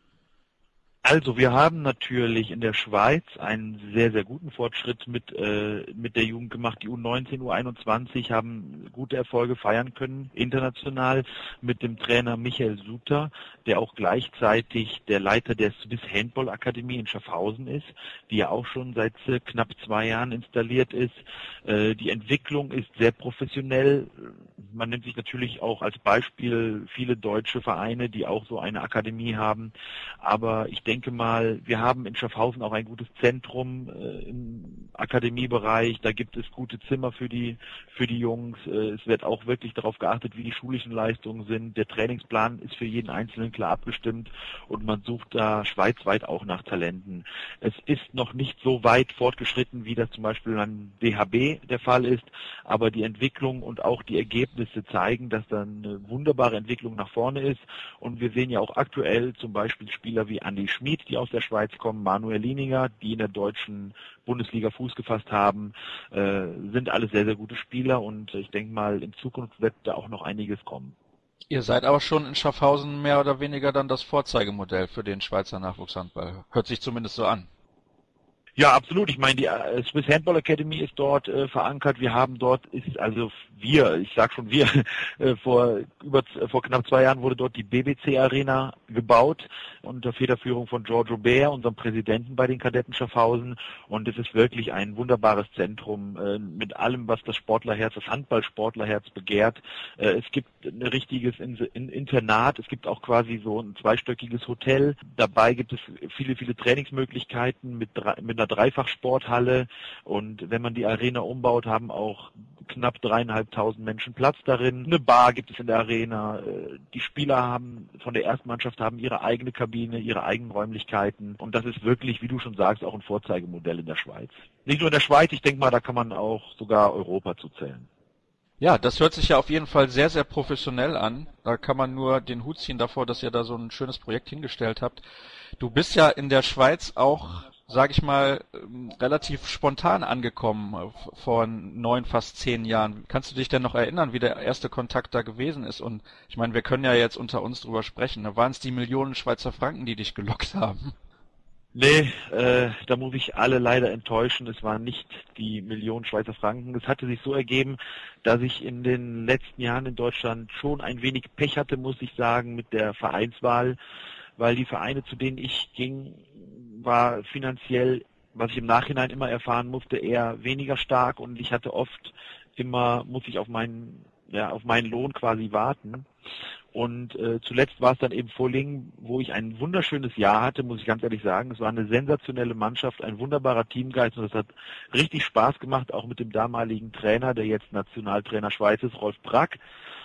Also wir haben natürlich in der Schweiz einen sehr, sehr guten Fortschritt mit äh, mit der Jugend gemacht. Die U neunzehn, U einundzwanzig haben gute Erfolge feiern können, international, mit dem Trainer Michael Suter, der auch gleichzeitig der Leiter der Swiss Handball Akademie in Schaffhausen ist, die ja auch schon seit äh, knapp zwei Jahren installiert ist. Äh, die Entwicklung ist sehr professionell. Man nimmt sich natürlich auch als Beispiel viele deutsche Vereine, die auch so eine Akademie haben, aber ich denke mal, wir haben in Schaffhausen auch ein gutes Zentrum äh, im Akademiebereich, da gibt es gute Zimmer für die für die Jungs, äh, es wird auch wirklich darauf geachtet, wie die schulischen Leistungen sind, der Trainingsplan ist für jeden Einzelnen klar abgestimmt und man sucht da schweizweit auch nach Talenten. Es ist noch nicht so weit fortgeschritten, wie das zum Beispiel an D H B der Fall ist, aber die Entwicklung und auch die Ergebnisse zeigen, dass da eine wunderbare Entwicklung nach vorne ist und wir sehen ja auch aktuell zum Beispiel Spieler wie Andi Schmid, die aus der Schweiz kommen, Manuel Lininger, die in der deutschen Bundesliga Fuß gefasst haben, äh, sind alles sehr, sehr gute Spieler und ich denke mal, in Zukunft wird da auch noch einiges kommen. Ihr seid aber schon in Schaffhausen mehr oder weniger dann das Vorzeigemodell für den Schweizer Nachwuchshandball. Hört sich zumindest so an. Ja, absolut. Ich meine, die äh, Swiss Handball Academy ist dort äh, verankert. Wir haben dort, ist also wir, ich sag schon wir, äh, vor über vor knapp zwei Jahren wurde dort die B B C Arena gebaut unter Federführung von George Aubert, unserem Präsidenten bei den Kadetten Schaffhausen. Und es ist wirklich ein wunderbares Zentrum äh, mit allem, was das Sportlerherz, das Handballsportlerherz begehrt. Äh, es gibt ein richtiges in, in, Internat, es gibt auch quasi so ein zweistöckiges Hotel. Dabei gibt es viele, viele Trainingsmöglichkeiten mit, mit einer Dreifachsporthalle und wenn man die Arena umbaut, haben auch knapp dreieinhalbtausend Menschen Platz darin. Eine Bar gibt es in der Arena. Die Spieler haben von der ersten Mannschaft haben ihre eigene Kabine, ihre eigenen Räumlichkeiten und das ist wirklich, wie du schon sagst, auch ein Vorzeigemodell in der Schweiz. Nicht nur in der Schweiz, ich denke mal, da kann man auch sogar Europa zuzählen. Ja, das hört sich ja auf jeden Fall sehr, sehr professionell an. Da kann man nur den Hut ziehen davor, dass ihr da so ein schönes Projekt hingestellt habt. Du bist ja in der Schweiz auch, sag ich mal, relativ spontan angekommen vor neun, fast zehn Jahren. Kannst du dich denn noch erinnern, wie der erste Kontakt da gewesen ist? Und ich meine, wir können ja jetzt unter uns drüber sprechen. Waren es die Millionen Schweizer Franken, die dich gelockt haben? Nee, äh, da muss ich alle leider enttäuschen. Es waren nicht die Millionen Schweizer Franken. Es hatte sich so ergeben, dass ich in den letzten Jahren in Deutschland schon ein wenig Pech hatte, muss ich sagen, mit der Vereinswahl, weil die Vereine, zu denen ich ging, war finanziell, was ich im Nachhinein immer erfahren musste, eher weniger stark und ich hatte oft immer, muss ich auf meinen, ja, auf meinen Lohn quasi warten. Und äh, zuletzt war es dann eben Vollingen, wo ich ein wunderschönes Jahr hatte, muss ich ganz ehrlich sagen. Es war eine sensationelle Mannschaft, ein wunderbarer Teamgeist und es hat richtig Spaß gemacht, auch mit dem damaligen Trainer, der jetzt Nationaltrainer Schweiz ist, Rolf Brack.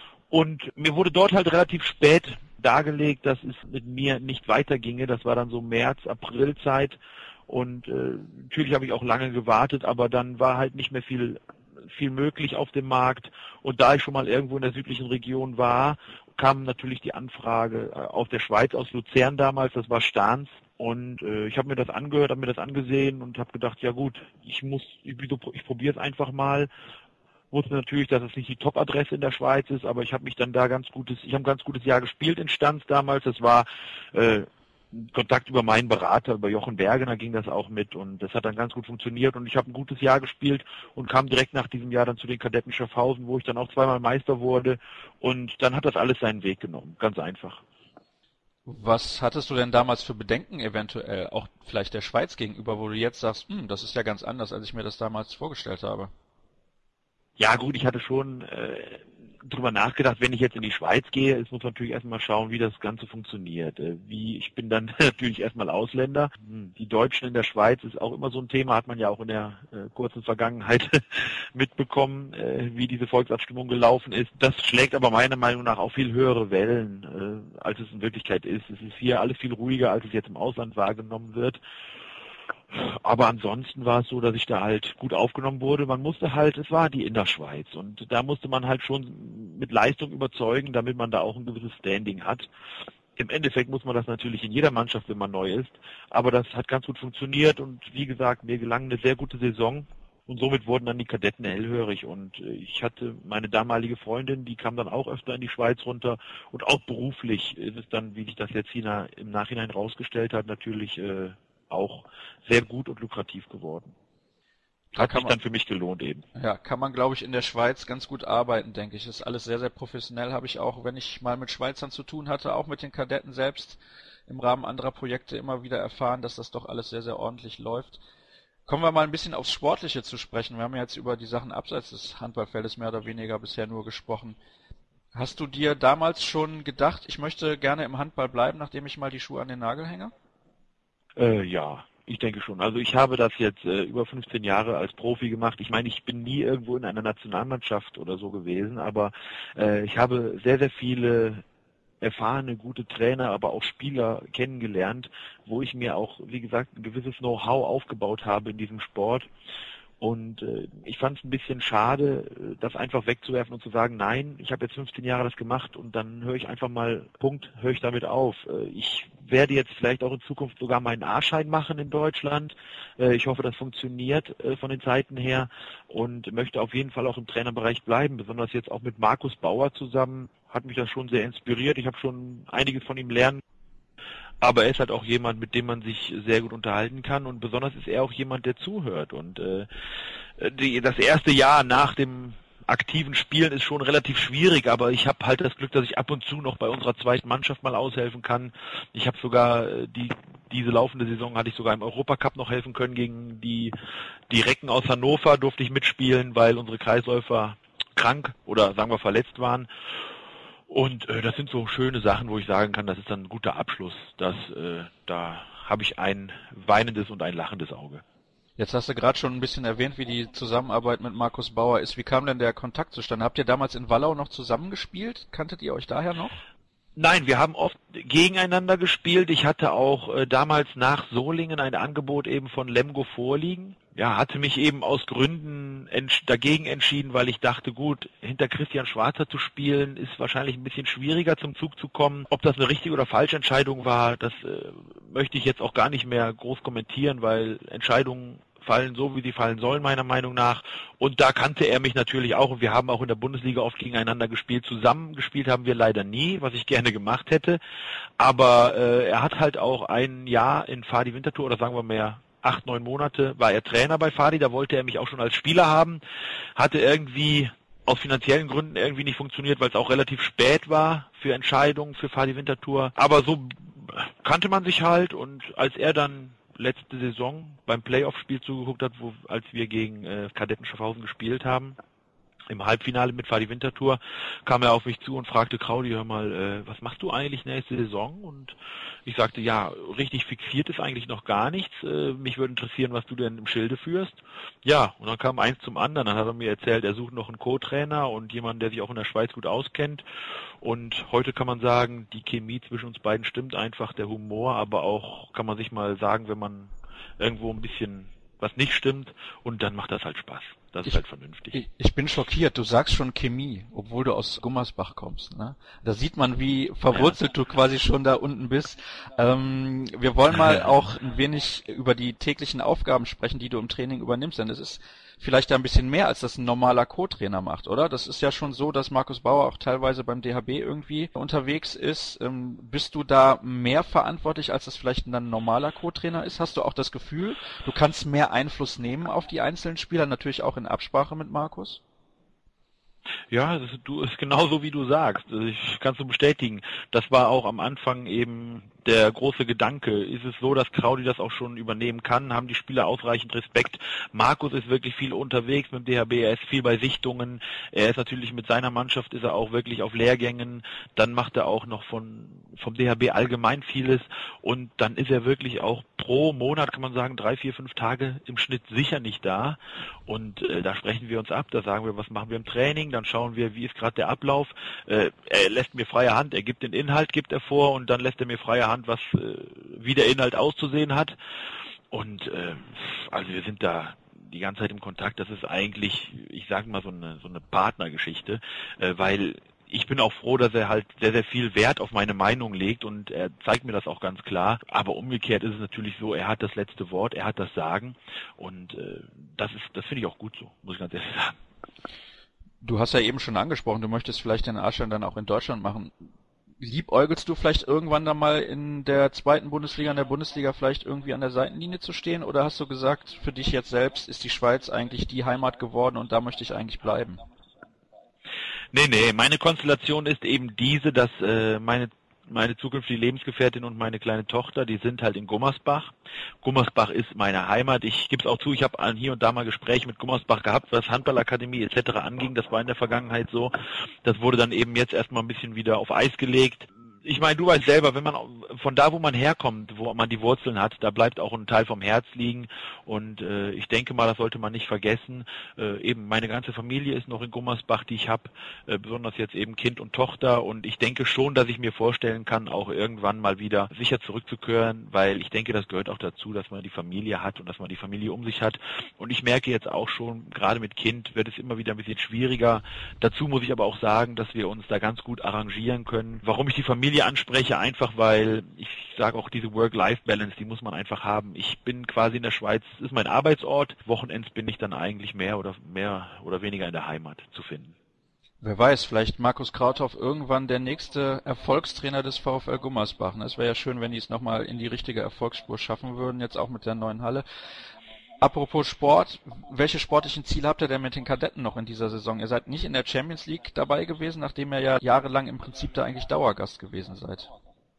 Und mir wurde dort halt relativ spät dargelegt, dass es mit mir nicht weiterginge. Das war dann so März, April Zeit und äh, natürlich habe ich auch lange gewartet, aber dann war halt nicht mehr viel viel möglich auf dem Markt und da ich schon mal irgendwo in der südlichen Region war, kam natürlich die Anfrage aus der Schweiz, aus Luzern damals, das war Stans und äh, ich habe mir das angehört, habe mir das angesehen und habe gedacht, ja gut, ich muss, ich, ich probiere es einfach mal. Wusste natürlich, dass es nicht die Top-Adresse in der Schweiz ist, aber ich habe mich dann da ganz gutes, ich habe ein ganz gutes Jahr gespielt in Stanz damals. Das war äh, Kontakt über meinen Berater, über Jochen Bergener ging das auch mit und das hat dann ganz gut funktioniert und ich habe ein gutes Jahr gespielt und kam direkt nach diesem Jahr dann zu den Kadetten Schaffhausen, wo ich dann auch zweimal Meister wurde und dann hat das alles seinen Weg genommen, ganz einfach. Was hattest du denn damals für Bedenken eventuell, auch vielleicht der Schweiz gegenüber, wo du jetzt sagst, hm, das ist ja ganz anders, als ich mir das damals vorgestellt habe? Ja gut, ich hatte schon äh, drüber nachgedacht, wenn ich jetzt in die Schweiz gehe, es muss natürlich erstmal schauen, wie das Ganze funktioniert. Äh, wie ich bin dann natürlich erstmal Ausländer. Die Deutschen in der Schweiz ist auch immer so ein Thema, hat man ja auch in der äh, kurzen Vergangenheit mitbekommen, äh, wie diese Volksabstimmung gelaufen ist. Das schlägt aber meiner Meinung nach auch viel höhere Wellen, äh, als es in Wirklichkeit ist. Es ist hier alles viel ruhiger, als es jetzt im Ausland wahrgenommen wird. Aber ansonsten war es so, dass ich da halt gut aufgenommen wurde. Man musste halt, es war die Innerschweiz und da musste man halt schon mit Leistung überzeugen, damit man da auch ein gewisses Standing hat. Im Endeffekt muss man das natürlich in jeder Mannschaft, wenn man neu ist, aber das hat ganz gut funktioniert und wie gesagt, mir gelang eine sehr gute Saison und somit wurden dann die Kadetten hellhörig und ich hatte meine damalige Freundin, die kam dann auch öfter in die Schweiz runter und auch beruflich ist es dann, wie sich das jetzt hier im Nachhinein rausgestellt hat, natürlich äh, auch sehr gut und lukrativ geworden. Hat sich dann für mich gelohnt eben. Ja, kann man, glaube ich, in der Schweiz ganz gut arbeiten, denke ich. Ist alles sehr, sehr professionell, habe ich auch, wenn ich mal mit Schweizern zu tun hatte, auch mit den Kadetten selbst im Rahmen anderer Projekte immer wieder erfahren, dass das doch alles sehr, sehr ordentlich läuft. Kommen wir mal ein bisschen aufs Sportliche zu sprechen. Wir haben ja jetzt über die Sachen abseits des Handballfeldes mehr oder weniger bisher nur gesprochen. Hast du dir damals schon gedacht, ich möchte gerne im Handball bleiben, nachdem ich mal die Schuhe an den Nagel hänge? Äh, ja, ich denke schon. Also ich habe das jetzt äh, über fünfzehn Jahre als Profi gemacht. Ich meine, ich bin nie irgendwo in einer Nationalmannschaft oder so gewesen, aber äh, ich habe sehr, sehr viele erfahrene, gute Trainer, aber auch Spieler kennengelernt, wo ich mir auch, wie gesagt, ein gewisses Know-how aufgebaut habe in diesem Sport. Und äh, ich fand es ein bisschen schade, das einfach wegzuwerfen und zu sagen, nein, ich habe jetzt fünfzehn Jahre das gemacht und dann höre ich einfach mal, Punkt, höre ich damit auf. Äh, ich werde jetzt vielleicht auch in Zukunft sogar meinen A-Schein machen in Deutschland. Äh, ich hoffe, das funktioniert äh, von den Zeiten her und möchte auf jeden Fall auch im Trainerbereich bleiben, besonders jetzt auch mit Markus Bauer zusammen, hat mich das schon sehr inspiriert. Ich habe schon einiges von ihm lernen. Aber er ist halt auch jemand, mit dem man sich sehr gut unterhalten kann und besonders ist er auch jemand, der zuhört. Und äh, die, das erste Jahr nach dem aktiven Spielen ist schon relativ schwierig, aber ich habe halt das Glück, dass ich ab und zu noch bei unserer zweiten Mannschaft mal aushelfen kann. Ich habe sogar äh, die diese laufende Saison hatte ich sogar im Europacup noch helfen können gegen die die Recken aus Hannover, durfte ich mitspielen, weil unsere Kreisläufer krank oder sagen wir verletzt waren. Und äh, das sind so schöne Sachen, wo ich sagen kann, das ist dann ein guter Abschluss. Das, äh, da habe ich ein weinendes und ein lachendes Auge. Jetzt hast du gerade schon ein bisschen erwähnt, wie die Zusammenarbeit mit Markus Bauer ist. Wie kam denn der Kontakt zustande? Habt ihr damals in Wallau noch zusammengespielt? Kanntet ihr euch daher noch? Nein, wir haben oft gegeneinander gespielt. Ich hatte auch äh, damals nach Solingen ein Angebot eben von Lemgo vorliegen. Ja, hatte mich eben aus Gründen entsch- dagegen entschieden, weil ich dachte, gut, hinter Christian Schwarzer zu spielen, ist wahrscheinlich ein bisschen schwieriger zum Zug zu kommen. Ob das eine richtige oder falsche Entscheidung war, das äh, möchte ich jetzt auch gar nicht mehr groß kommentieren, weil Entscheidungen fallen so, wie sie fallen sollen, meiner Meinung nach. Und da kannte er mich natürlich auch. Und wir haben auch in der Bundesliga oft gegeneinander gespielt. Zusammen gespielt haben wir leider nie, was ich gerne gemacht hätte. Aber äh, er hat halt auch ein Jahr in Fadi Winterthur, oder sagen wir mehr, acht, neun Monate, war er Trainer bei Fadi. Da wollte er mich auch schon als Spieler haben. Hatte irgendwie aus finanziellen Gründen irgendwie nicht funktioniert, weil es auch relativ spät war für Entscheidungen für Fadi Winterthur. Aber so kannte man sich halt. Und als er dann letzte Saison beim Playoff-Spiel zugeguckt hat, wo, als wir gegen äh, Kadetten Schaffhausen gespielt haben, im Halbfinale mit Fadi Winterthur, kam er auf mich zu und fragte, Kraudi, hör mal, äh, was machst du eigentlich nächste Saison? Und ich sagte, ja, richtig fixiert ist eigentlich noch gar nichts. Äh, mich würde interessieren, was du denn im Schilde führst. Ja, und dann kam eins zum anderen. Dann hat er mir erzählt, er sucht noch einen Co-Trainer und jemanden, der sich auch in der Schweiz gut auskennt. Und heute kann man sagen, die Chemie zwischen uns beiden stimmt einfach, der Humor, aber auch kann man sich mal sagen, wenn man irgendwo ein bisschen was nicht stimmt, und dann macht das halt Spaß. Das ist ich, halt vernünftig. Ich, ich bin schockiert. Du sagst schon Chemie, obwohl du aus Gummersbach kommst. Ne? Da sieht man, wie verwurzelt ja. du quasi schon da unten bist. Ähm, wir wollen mal auch ein wenig über die täglichen Aufgaben sprechen, die du im Training übernimmst. Denn es ist vielleicht ein bisschen mehr, als das ein normaler Co-Trainer macht, oder? Das ist ja schon so, dass Markus Bauer auch teilweise beim D H B irgendwie unterwegs ist. Ähm, bist du da mehr verantwortlich, als das vielleicht ein normaler Co-Trainer ist? Hast du auch das Gefühl, du kannst mehr Einfluss nehmen auf die einzelnen Spieler, natürlich auch in Absprache mit Markus? Ja, das ist, du, ist genauso wie du sagst. Ich kann es so bestätigen. Das war auch am Anfang eben der große Gedanke. Ist es so, dass Kraudi das auch schon übernehmen kann? Haben die Spieler ausreichend Respekt? Markus ist wirklich viel unterwegs mit dem D H B. Er ist viel bei Sichtungen. Er ist natürlich mit seiner Mannschaft, ist er auch wirklich auf Lehrgängen. Dann macht er auch noch von vom D H B allgemein vieles. Und dann ist er wirklich auch pro Monat, kann man sagen, drei, vier, fünf Tage im Schnitt sicher nicht da. Und äh, da sprechen wir uns ab. Da sagen wir, was machen wir im Training? Dann schauen wir, wie ist gerade der Ablauf. Äh, er lässt mir freie Hand. Er gibt den Inhalt, gibt er vor. Und dann lässt er mir freie Hand, was äh, wie der Inhalt auszusehen hat. Und äh, also wir sind da die ganze Zeit im Kontakt. Das ist eigentlich, ich sage mal, so eine so eine Partnergeschichte, äh, weil ich bin auch froh, dass er halt sehr, sehr viel Wert auf meine Meinung legt und er zeigt mir das auch ganz klar. Aber umgekehrt ist es natürlich so, er hat das letzte Wort, er hat das Sagen und äh, das ist, das finde ich auch gut so, muss ich ganz ehrlich sagen. Du hast ja eben schon angesprochen, du möchtest vielleicht den Arschern dann auch in Deutschland machen. Liebäugelst du vielleicht irgendwann dann mal in der zweiten Bundesliga, in der Bundesliga vielleicht irgendwie an der Seitenlinie zu stehen? Oder hast du gesagt, für dich jetzt selbst ist die Schweiz eigentlich die Heimat geworden und da möchte ich eigentlich bleiben? Nee, nee, meine Konstellation ist eben diese, dass äh, meine meine zukünftige Lebensgefährtin und meine kleine Tochter, die sind halt in Gummersbach. Gummersbach ist meine Heimat. Ich gebe es auch zu, ich habe hier und da mal Gespräche mit Gummersbach gehabt, was Handballakademie et cetera anging. Das war in der Vergangenheit so. Das wurde dann eben jetzt erstmal ein bisschen wieder auf Eis gelegt. Ich meine, du weißt selber, wenn man von da, wo man herkommt, wo man die Wurzeln hat, da bleibt auch ein Teil vom Herz liegen und äh, ich denke mal, das sollte man nicht vergessen. Äh, eben meine ganze Familie ist noch in Gummersbach, die ich habe, äh, besonders jetzt eben Kind und Tochter und ich denke schon, dass ich mir vorstellen kann, auch irgendwann mal wieder sicher zurückzukehren, weil ich denke, das gehört auch dazu, dass man die Familie hat und dass man die Familie um sich hat und ich merke jetzt auch schon, gerade mit Kind wird es immer wieder ein bisschen schwieriger. Dazu muss ich aber auch sagen, dass wir uns da ganz gut arrangieren können. Warum ich die Familie anspreche, einfach weil ich sage auch diese Work-Life-Balance, die muss man einfach haben. Ich bin quasi in der Schweiz, das ist mein Arbeitsort. Wochenends bin ich dann eigentlich mehr oder mehr oder weniger in der Heimat zu finden. Wer weiß, vielleicht Markus Krauthoff irgendwann der nächste Erfolgstrainer des VfL Gummersbach. Es wäre ja schön, wenn die es nochmal in die richtige Erfolgsspur schaffen würden, jetzt auch mit der neuen Halle. Apropos Sport, welche sportlichen Ziele habt ihr denn mit den Kadetten noch in dieser Saison? Ihr seid nicht in der Champions League dabei gewesen, nachdem ihr ja jahrelang im Prinzip da eigentlich Dauergast gewesen seid.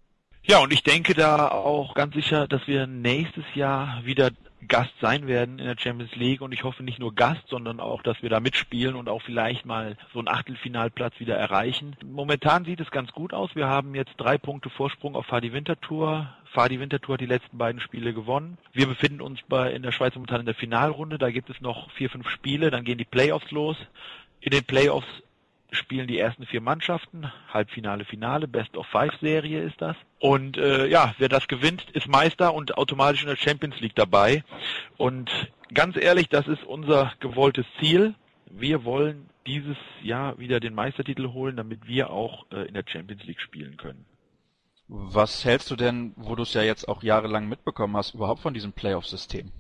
Ja, und ich denke da auch ganz sicher, dass wir nächstes Jahr wieder Gast sein werden in der Champions League und ich hoffe nicht nur Gast, sondern auch, dass wir da mitspielen und auch vielleicht mal so einen Achtelfinalplatz wieder erreichen. Momentan sieht es ganz gut aus. Wir haben jetzt drei Punkte Vorsprung auf Fadi Winterthur. Fadi Winterthur hat die letzten beiden Spiele gewonnen. Wir befinden uns bei in der Schweiz momentan in der Finalrunde. Da gibt es noch vier, fünf Spiele. Dann gehen die Playoffs los. In den Playoffs spielen die ersten vier Mannschaften, Halbfinale, Finale, Best-of-Five-Serie ist das. Und äh, ja, wer das gewinnt, ist Meister und automatisch in der Champions League dabei. Und ganz ehrlich, das ist unser gewolltes Ziel. Wir wollen dieses Jahr wieder den Meistertitel holen, damit wir auch äh, in der Champions League spielen können. Was hältst du denn, wo du es ja jetzt auch jahrelang mitbekommen hast, überhaupt von diesem Playoff-System?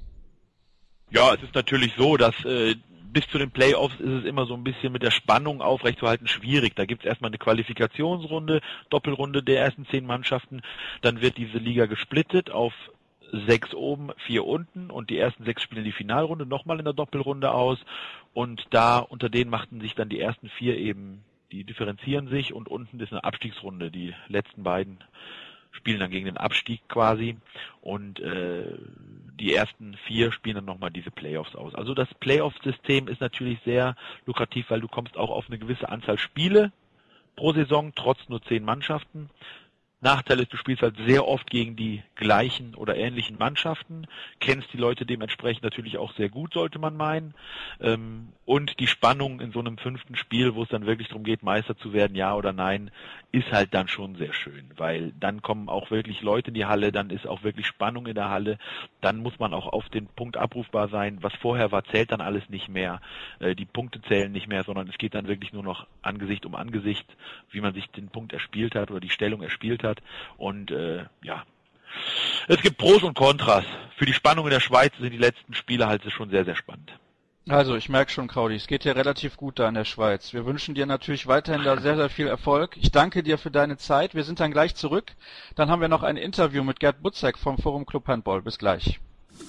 Ja, es ist natürlich so, dass äh, bis zu den Playoffs ist es immer so ein bisschen mit der Spannung aufrechtzuerhalten schwierig. Da gibt es erstmal eine Qualifikationsrunde, Doppelrunde der ersten zehn Mannschaften. Dann wird diese Liga gesplittet auf sechs oben, vier unten und die ersten sechs spielen die Finalrunde nochmal in der Doppelrunde aus. Und da unter denen machten sich dann die ersten vier eben, die differenzieren sich und unten ist eine Abstiegsrunde. Die letzten beiden spielen dann gegen den Abstieg quasi und äh, die ersten vier spielen dann nochmal diese Playoffs aus. Also das Playoff-System ist natürlich sehr lukrativ, weil du kommst auch auf eine gewisse Anzahl Spiele pro Saison, trotz nur zehn Mannschaften. Nachteil ist, du spielst halt sehr oft gegen die gleichen oder ähnlichen Mannschaften, kennst die Leute dementsprechend natürlich auch sehr gut, sollte man meinen. Und die Spannung in so einem fünften Spiel, wo es dann wirklich darum geht, Meister zu werden, ja oder nein, ist halt dann schon sehr schön, weil dann kommen auch wirklich Leute in die Halle, dann ist auch wirklich Spannung in der Halle, dann muss man auch auf den Punkt abrufbar sein. Was vorher war, zählt dann alles nicht mehr, die Punkte zählen nicht mehr, sondern es geht dann wirklich nur noch Angesicht um Angesicht, wie man sich den Punkt erspielt hat oder die Stellung erspielt hat. Und äh, ja, es gibt Pros und Kontras. Für die Spannung in der Schweiz sind die letzten Spiele halt schon sehr, sehr spannend. Also, ich merke schon, Kraudi, es geht dir relativ gut da in der Schweiz. Wir wünschen dir natürlich weiterhin da sehr, sehr viel Erfolg. Ich danke dir für deine Zeit. Wir sind dann gleich zurück. Dann haben wir noch ein Interview mit Gerd Butzek vom Forum Club Handball. Bis gleich.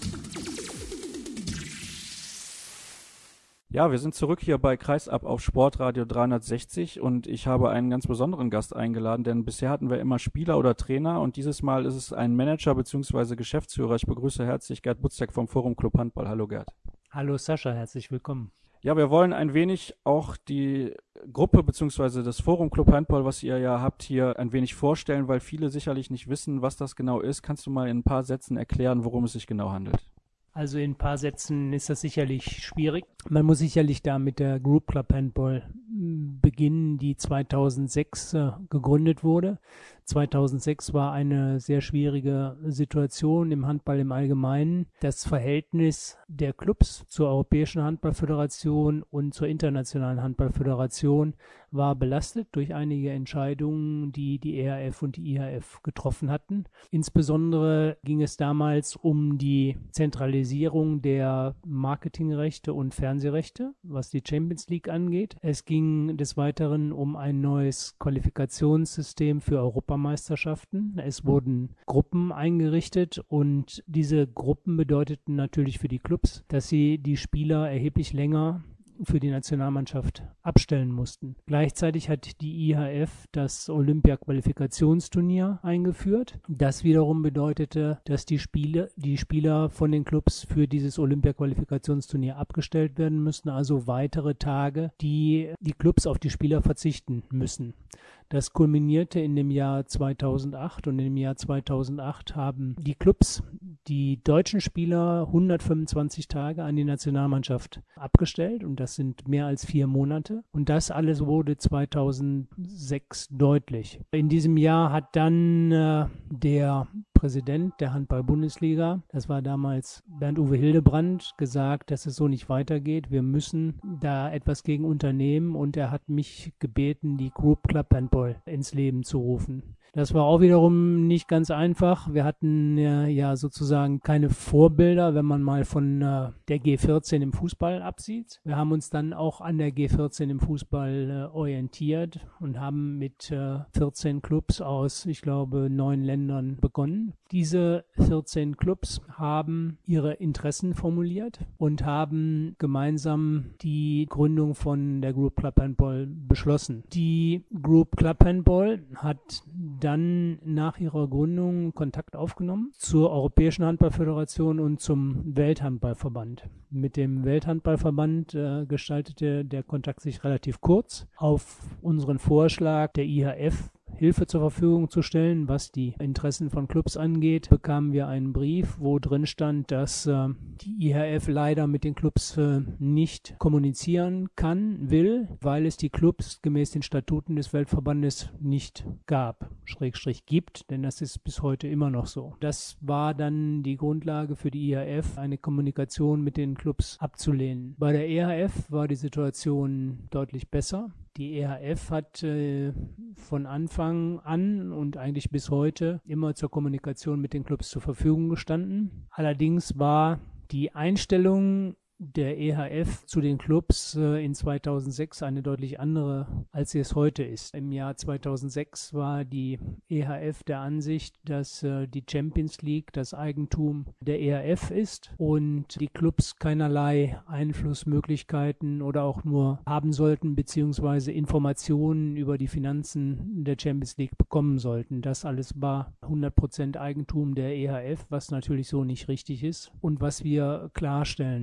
Ja, wir sind zurück hier bei Kreisab auf Sportradio dreihundertsechzig und ich habe einen ganz besonderen Gast eingeladen, denn bisher hatten wir immer Spieler oder Trainer und dieses Mal ist es ein Manager bzw. Geschäftsführer. Ich begrüße herzlich Gerd Butzek vom Forum Club Handball. Hallo Gerd. Hallo Sascha, herzlich willkommen. Ja, wir wollen ein wenig auch die Gruppe bzw. das Forum Club Handball, was ihr ja habt, hier ein wenig vorstellen, weil viele sicherlich nicht wissen, was das genau ist. Kannst du mal in ein paar Sätzen erklären, worum es sich genau handelt? Also in ein paar Sätzen ist das sicherlich schwierig. Man muss sicherlich da mit der Group Club Handball beginnen, die zweitausendsechs äh, gegründet wurde. zweitausendsechs war eine sehr schwierige Situation im Handball im Allgemeinen. Das Verhältnis der Clubs zur Europäischen Handballföderation und zur Internationalen Handballföderation war belastet durch einige Entscheidungen, die die E H F und die I H F getroffen hatten. Insbesondere ging es damals um die Zentralisierung der Marketingrechte und Fernsehrechte, was die Champions League angeht. Es ging des Weiteren um ein neues Qualifikationssystem für Europameisterschaften. Es wurden Gruppen eingerichtet und diese Gruppen bedeuteten natürlich für die Clubs, dass sie die Spieler erheblich länger für die Nationalmannschaft abstellen mussten. Gleichzeitig hat die I H F das Olympia-Qualifikationsturnier eingeführt. Das wiederum bedeutete, dass die Spiele, die Spieler von den Clubs für dieses Olympia-Qualifikationsturnier abgestellt werden müssen, also weitere Tage, die die Clubs auf die Spieler verzichten müssen. Das kulminierte in dem Jahr zweitausendacht und im Jahr zweitausendacht haben die Clubs die deutschen Spieler hundertfünfundzwanzig Tage an die Nationalmannschaft abgestellt und das sind mehr als vier Monate und das alles wurde zweitausendsechs deutlich. In diesem Jahr hat dann äh, der Präsident der Handball-Bundesliga, das war damals Bernd-Uwe Hildebrand, gesagt, dass es so nicht weitergeht. Wir müssen da etwas gegen unternehmen und er hat mich gebeten, die Group Club Handball ins Leben zu rufen. Das war auch wiederum nicht ganz einfach. Wir hatten äh, ja sozusagen keine Vorbilder, wenn man mal von äh, der G vierzehn im Fußball absieht. Wir haben uns dann auch an der G vierzehn im Fußball äh, orientiert und haben mit äh, vierzehn Clubs aus, ich glaube, neun Ländern begonnen. Diese vierzehn Clubs haben ihre Interessen formuliert und haben gemeinsam die Gründung von der Group Club Handball beschlossen. Die Group Club Handball hat dann nach ihrer Gründung Kontakt aufgenommen zur Europäischen Handballföderation und zum Welthandballverband. Mit dem Welthandballverband äh, gestaltete der Kontakt sich relativ kurz. Auf unseren Vorschlag der I H F Hilfe zur Verfügung zu stellen, was die Interessen von Clubs angeht, bekamen wir einen Brief, wo drin stand, dass äh, die I H F leider mit den Clubs äh, nicht kommunizieren kann, will, weil es die Clubs gemäß den Statuten des Weltverbandes nicht gab, Schrägstrich gibt, denn das ist bis heute immer noch so. Das war dann die Grundlage für die I H F, eine Kommunikation mit den Clubs abzulehnen. Bei der E H F war die Situation deutlich besser. Die E H F hat äh, von Anfang an und eigentlich bis heute immer zur Kommunikation mit den Clubs zur Verfügung gestanden. Allerdings war die Einstellung der E H F zu den Clubs äh, in zweitausendsechs eine deutlich andere, als sie es heute ist. Im Jahr zweitausendsechs war die E H F der Ansicht, dass äh, die Champions League das Eigentum der E H F ist und die Clubs keinerlei Einflussmöglichkeiten oder auch nur haben sollten, beziehungsweise Informationen über die Finanzen der Champions League bekommen sollten. Das alles war hundert Prozent Eigentum der E H F, was natürlich so nicht richtig ist und was wir klarstellen mussten.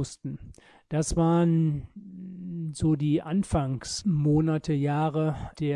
mussten. Das waren so die Anfangsmonate, Jahre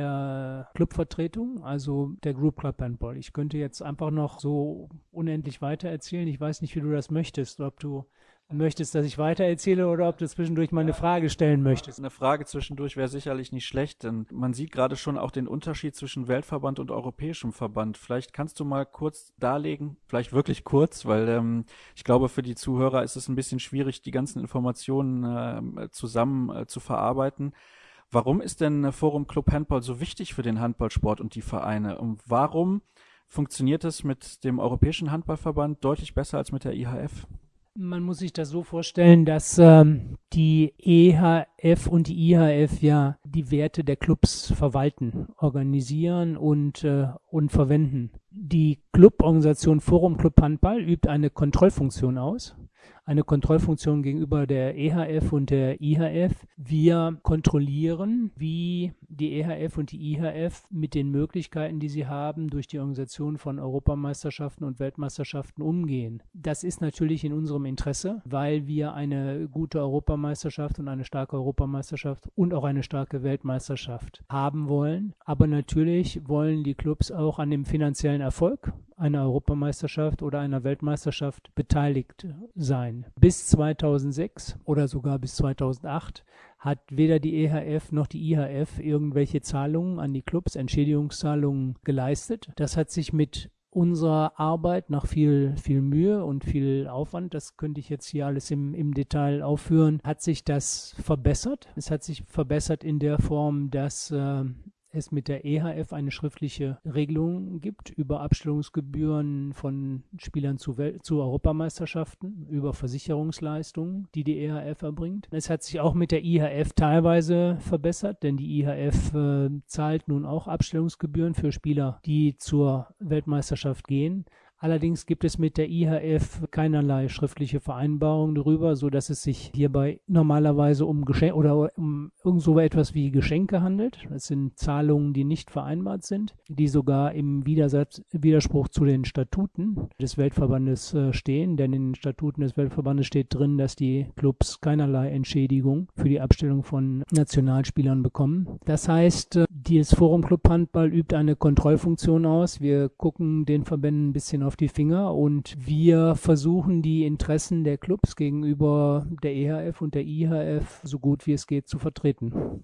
der Clubvertretung, also der Group Club Handball. Ich könnte jetzt einfach noch so unendlich weiter erzählen. Ich weiß nicht, wie du das möchtest, ob du möchtest, dass ich weiter erzähle oder ob du zwischendurch mal eine Frage stellen möchtest. Eine Frage zwischendurch wäre sicherlich nicht schlecht, denn man sieht gerade schon auch den Unterschied zwischen Weltverband und europäischem Verband. Vielleicht kannst du mal kurz darlegen, vielleicht wirklich kurz, weil ähm, ich glaube, für die Zuhörer ist es ein bisschen schwierig, die ganzen Informationen äh, zusammen äh, zu verarbeiten. Warum ist denn Forum Club Handball so wichtig für den Handballsport und die Vereine? Und warum funktioniert es mit dem Europäischen Handballverband deutlich besser als mit der I H F? Man muss sich das so vorstellen, dass ähm, die E H F und die I H F ja die Werte der Clubs verwalten, organisieren und, äh, und verwenden. Die Cluborganisation Forum Club Handball übt eine Kontrollfunktion aus. Eine Kontrollfunktion gegenüber der E H F und der I H F. Wir kontrollieren, wie die E H F und die I H F mit den Möglichkeiten, die sie haben, durch die Organisation von Europameisterschaften und Weltmeisterschaften umgehen. Das ist natürlich in unserem Interesse, weil wir eine gute Europameisterschaft und eine starke Europameisterschaft und auch eine starke Weltmeisterschaft haben wollen. Aber natürlich wollen die Clubs auch an dem finanziellen Erfolg einer Europameisterschaft oder einer Weltmeisterschaft beteiligt sein. Bis zweitausendsechs oder sogar bis zweitausendacht hat weder die E H F noch die I H F irgendwelche Zahlungen an die Clubs, Entschädigungszahlungen geleistet. Das hat sich mit unserer Arbeit nach viel, viel Mühe und viel Aufwand, das könnte ich jetzt hier alles im, im Detail aufführen, hat sich das verbessert. Es hat sich verbessert in der Form, dass äh, es mit der E H F eine schriftliche Regelung gibt über Abstellungsgebühren von Spielern zu, Wel- zu Europameisterschaften, über Versicherungsleistungen, die die E H F erbringt. Es hat sich auch mit der I H F teilweise verbessert, denn die I H F äh, zahlt nun auch Abstellungsgebühren für Spieler, die zur Weltmeisterschaft gehen. Allerdings gibt es mit der I H F keinerlei schriftliche Vereinbarung darüber, so dass es sich hierbei normalerweise um Geschenke oder um irgend so etwas wie Geschenke handelt. Das sind Zahlungen, die nicht vereinbart sind, die sogar im Widersatz, Widerspruch zu den Statuten des Weltverbandes äh, stehen. Denn in den Statuten des Weltverbandes steht drin, dass die Clubs keinerlei Entschädigung für die Abstellung von Nationalspielern bekommen. Das heißt, äh, das Forum Club Handball übt eine Kontrollfunktion aus. Wir gucken den Verbänden ein bisschen auf die Finger und wir versuchen die Interessen der Clubs gegenüber der E H F und der I H F so gut wie es geht zu vertreten.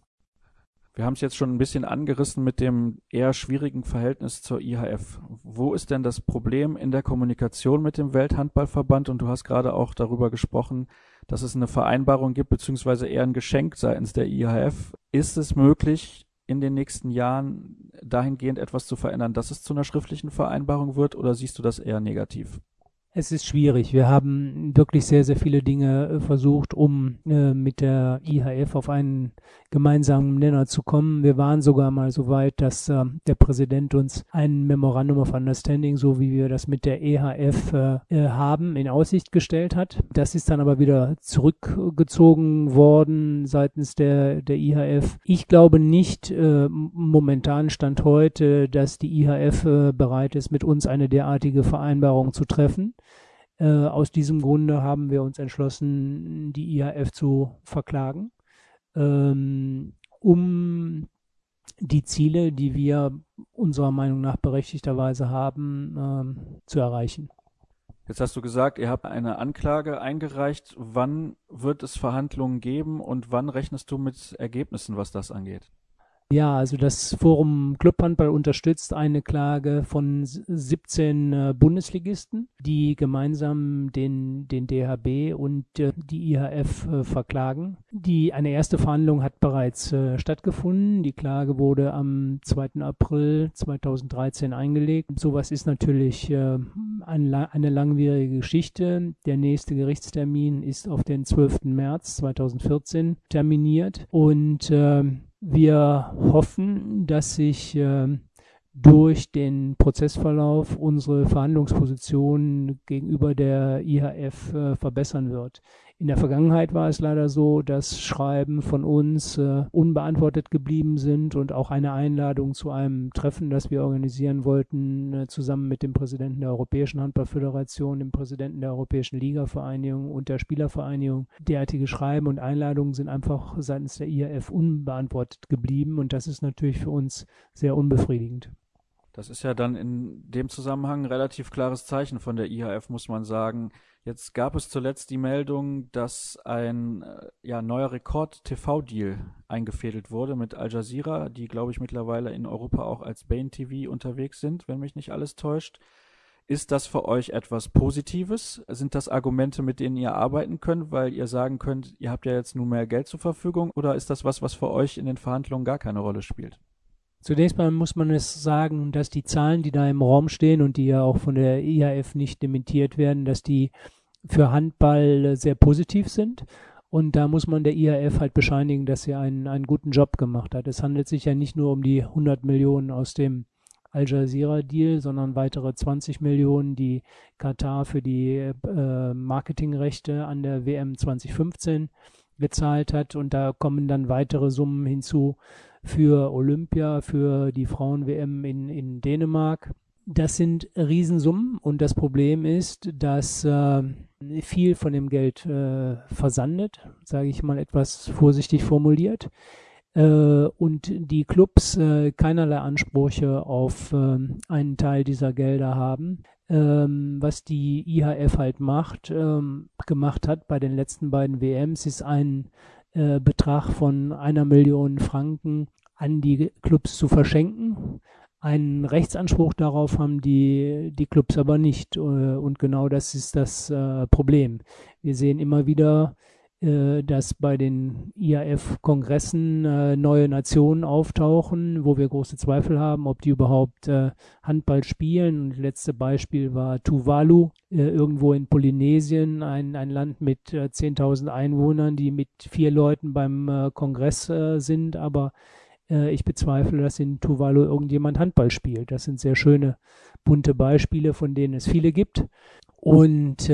Wir haben es jetzt schon ein bisschen angerissen mit dem eher schwierigen Verhältnis zur I H F. Wo ist denn das Problem in der Kommunikation mit dem Welthandballverband? Und du hast gerade auch darüber gesprochen, dass es eine Vereinbarung gibt, beziehungsweise eher ein Geschenk seitens der I H F. Ist es möglich, in den nächsten Jahren dahingehend etwas zu verändern, dass es zu einer schriftlichen Vereinbarung wird, oder siehst du das eher negativ? Es ist schwierig. Wir haben wirklich sehr, sehr viele Dinge versucht, um äh, mit der I H F auf einen gemeinsamen Nenner zu kommen. Wir waren sogar mal so weit, dass äh, der Präsident uns ein Memorandum of Understanding, so wie wir das mit der E H F äh, haben, in Aussicht gestellt hat. Das ist dann aber wieder zurückgezogen worden seitens der, der I H F. Ich glaube nicht, äh, momentan Stand heute, dass die I H F äh, bereit ist, mit uns eine derartige Vereinbarung zu treffen. Äh, aus diesem Grunde haben wir uns entschlossen, die I H F zu verklagen, ähm, um die Ziele, die wir unserer Meinung nach berechtigterweise haben, ähm, zu erreichen. Jetzt hast du gesagt, ihr habt eine Anklage eingereicht. Wann wird es Verhandlungen geben und wann rechnest du mit Ergebnissen, was das angeht? Ja, also das Forum Club Handball unterstützt eine Klage von siebzehn äh, Bundesligisten, die gemeinsam den, den D H B und äh, die I H F äh, verklagen. Die, eine erste Verhandlung hat bereits äh, stattgefunden. Die Klage wurde am zweiten April zweitausenddreizehn eingelegt. Sowas ist natürlich äh, ein, eine langwierige Geschichte. Der nächste Gerichtstermin ist auf den zwölften März zweitausendvierzehn terminiert und äh, wir hoffen, dass sich äh, durch den Prozessverlauf unsere Verhandlungsposition gegenüber der I H F äh, verbessern wird. In der Vergangenheit war es leider so, dass Schreiben von uns äh, unbeantwortet geblieben sind und auch eine Einladung zu einem Treffen, das wir organisieren wollten, äh, zusammen mit dem Präsidenten der Europäischen Handballföderation, dem Präsidenten der Europäischen Ligavereinigung und der Spielervereinigung. Derartige Schreiben und Einladungen sind einfach seitens der I H F unbeantwortet geblieben und das ist natürlich für uns sehr unbefriedigend. Das ist ja dann in dem Zusammenhang ein relativ klares Zeichen von der I H F, muss man sagen. Jetzt gab es zuletzt die Meldung, dass ein ja, neuer Rekord-T V-Deal eingefädelt wurde mit Al Jazeera, die, glaube ich, mittlerweile in Europa auch als Bein T V unterwegs sind, wenn mich nicht alles täuscht. Ist das für euch etwas Positives? Sind das Argumente, mit denen ihr arbeiten könnt, weil ihr sagen könnt, ihr habt ja jetzt nun mehr Geld zur Verfügung, oder ist das was, was für euch in den Verhandlungen gar keine Rolle spielt? Zunächst mal muss man es sagen, dass die Zahlen, die da im Raum stehen und die ja auch von der I H F nicht dementiert werden, dass die für Handball sehr positiv sind. Und da muss man der I H F halt bescheinigen, dass sie einen, einen guten Job gemacht hat. Es handelt sich ja nicht nur um die hundert Millionen aus dem Al Jazeera-Deal, sondern weitere zwanzig Millionen, die Katar für die äh, Marketingrechte an der W M zwanzig fünfzehn gezahlt hat. Und da kommen dann weitere Summen hinzu für Olympia, für die Frauen-W M in, in Dänemark. Das sind Riesensummen und das Problem ist, dass äh, viel von dem Geld äh, versandet, sage ich mal etwas vorsichtig formuliert, äh, und die Clubs äh, keinerlei Ansprüche auf äh, einen Teil dieser Gelder haben. Ähm, was die I H F halt macht, ähm, gemacht hat bei den letzten beiden W Ms, ist ein äh, Betrag von einer Million Franken an die Clubs zu verschenken. Einen Rechtsanspruch darauf haben die, die Clubs aber nicht. Und genau das ist das äh, Problem. Wir sehen immer wieder, äh, dass bei den I H F-Kongressen äh, neue Nationen auftauchen, wo wir große Zweifel haben, ob die überhaupt äh, Handball spielen. Und das letzte Beispiel war Tuvalu, äh, irgendwo in Polynesien, ein, ein Land mit äh, zehntausend Einwohnern, die mit vier Leuten beim äh, Kongress äh, sind, aber ich bezweifle, dass in Tuvalu irgendjemand Handball spielt. Das sind sehr schöne, bunte Beispiele, von denen es viele gibt. Und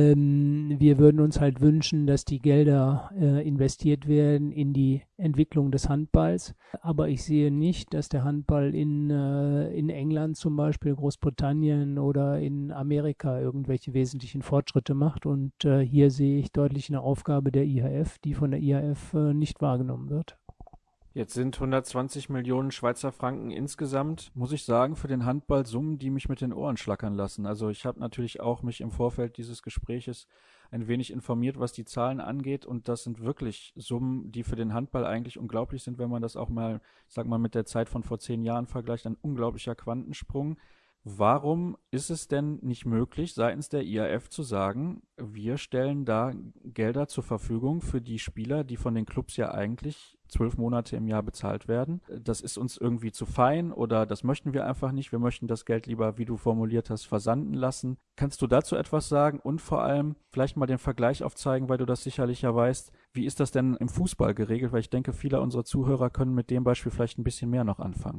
ähm, wir würden uns halt wünschen, dass die Gelder äh, investiert werden in die Entwicklung des Handballs. Aber ich sehe nicht, dass der Handball in, äh, in England zum Beispiel, Großbritannien oder in Amerika irgendwelche wesentlichen Fortschritte macht. Und äh, hier sehe ich deutlich eine Aufgabe der I H F, die von der I H F äh, nicht wahrgenommen wird. Jetzt sind hundertzwanzig Millionen Schweizer Franken insgesamt, muss ich sagen, für den Handball Summen, die mich mit den Ohren schlackern lassen. Also ich habe natürlich auch mich im Vorfeld dieses Gespräches ein wenig informiert, was die Zahlen angeht, und das sind wirklich Summen, die für den Handball eigentlich unglaublich sind, wenn man das auch mal, ich sag mal, mit der Zeit von vor zehn Jahren vergleicht, ein unglaublicher Quantensprung. Warum ist es denn nicht möglich, seitens der I H F zu sagen, wir stellen da Gelder zur Verfügung für die Spieler, die von den Clubs ja eigentlich zwölf Monate im Jahr bezahlt werden? Das ist uns irgendwie zu fein oder das möchten wir einfach nicht. Wir möchten das Geld lieber, wie du formuliert hast, versanden lassen. Kannst du dazu etwas sagen und vor allem vielleicht mal den Vergleich aufzeigen, weil du das sicherlich ja weißt. Wie ist das denn im Fußball geregelt? Weil ich denke, viele unserer Zuhörer können mit dem Beispiel vielleicht ein bisschen mehr noch anfangen.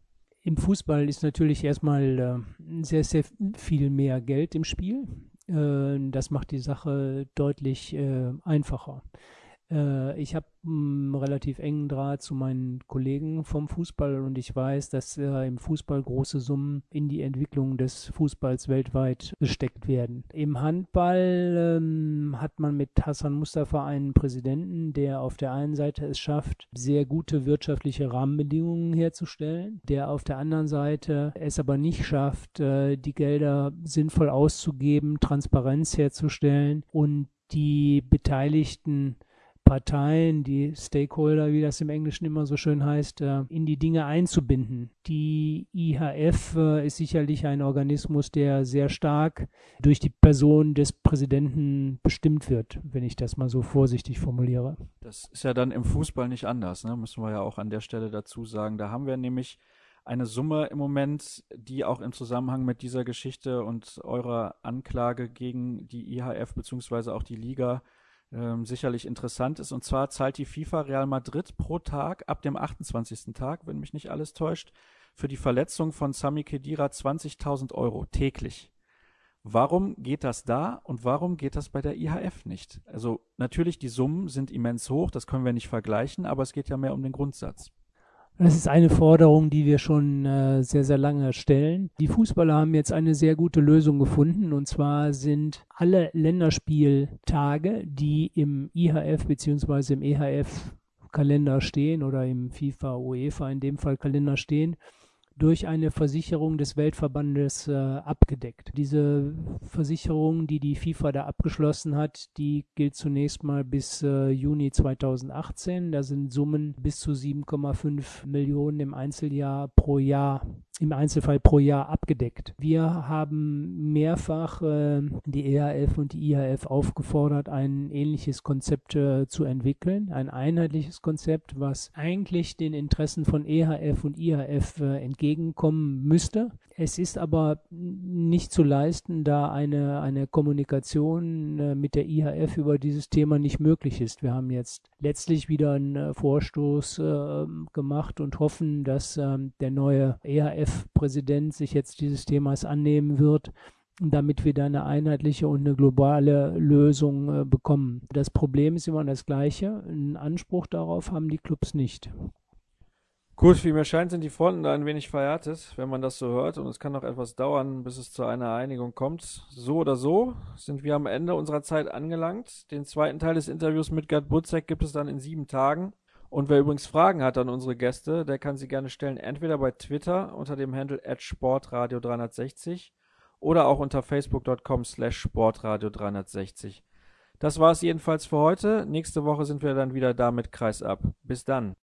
Im Fußball ist natürlich erstmal äh, sehr, sehr viel mehr Geld im Spiel. Äh, das macht die Sache deutlich äh, einfacher. Äh, ich habe einen relativ engen Draht zu meinen Kollegen vom Fußball und ich weiß, dass äh, im Fußball große Summen in die Entwicklung des Fußballs weltweit gesteckt werden. Im Handball ähm, hat man mit Hassan Mustafa einen Präsidenten, der auf der einen Seite es schafft, sehr gute wirtschaftliche Rahmenbedingungen herzustellen, der auf der anderen Seite es aber nicht schafft, äh, die Gelder sinnvoll auszugeben, Transparenz herzustellen und die Beteiligten Parteien, die Stakeholder, wie das im Englischen immer so schön heißt, in die Dinge einzubinden. Die I H F ist sicherlich ein Organismus, der sehr stark durch die Person des Präsidenten bestimmt wird, wenn ich das mal so vorsichtig formuliere. Das ist ja dann im Fußball nicht anders, ne? Müssen wir ja auch an der Stelle dazu sagen. Da haben wir nämlich eine Summe im Moment, die auch im Zusammenhang mit dieser Geschichte und eurer Anklage gegen die I H F bzw. auch die Liga Ähm, sicherlich interessant ist. Und zwar zahlt die FIFA Real Madrid pro Tag ab dem achtundzwanzigsten Tag, wenn mich nicht alles täuscht, für die Verletzung von Sami Khedira zwanzigtausend Euro täglich. Warum geht das da und warum geht das bei der I H F nicht? Also natürlich, die Summen sind immens hoch, das können wir nicht vergleichen, aber es geht ja mehr um den Grundsatz. Das ist eine Forderung, die wir schon äh, sehr, sehr lange stellen. Die Fußballer haben jetzt eine sehr gute Lösung gefunden, und zwar sind alle Länderspieltage, die im I H F bzw. im E H F-Kalender stehen oder im FIFA, UEFA in dem Fall Kalender stehen, durch eine Versicherung des Weltverbandes äh, abgedeckt. Diese Versicherung, die die FIFA da abgeschlossen hat, die gilt zunächst mal bis äh, Juni zweitausendachtzehn. Da sind Summen bis zu sieben Komma fünf Millionen im Einzeljahr pro Jahr, im Einzelfall pro Jahr abgedeckt. Wir haben mehrfach äh, die E H F und die I H F aufgefordert, ein ähnliches Konzept äh, zu entwickeln, ein einheitliches Konzept, was eigentlich den Interessen von E H F und I H F äh, entgegenkommen müsste. Es ist aber nicht zu leisten, da eine, eine Kommunikation äh, mit der I H F über dieses Thema nicht möglich ist. Wir haben jetzt letztlich wieder einen äh, Vorstoß äh, gemacht und hoffen, dass äh, der neue E H F-Präsident sich jetzt dieses Themas annehmen wird, damit wir da eine einheitliche und eine globale Lösung äh, bekommen. Das Problem ist immer das gleiche. Einen Anspruch darauf haben die Clubs nicht. Gut, wie mir scheint, sind die Fronten da ein wenig verhärtet, wenn man das so hört. Und es kann noch etwas dauern, bis es zu einer Einigung kommt. So oder so sind wir am Ende unserer Zeit angelangt. Den zweiten Teil des Interviews mit Gerd Butzek gibt es dann in sieben Tagen. Und wer übrigens Fragen hat an unsere Gäste, der kann sie gerne stellen, entweder bei Twitter unter dem Handle at sportradio dreihundertsechzig oder auch unter facebook punkt com slash sportradio dreihundertsechzig. Das war es jedenfalls für heute. Nächste Woche sind wir dann wieder da mit Kreisab. Bis dann.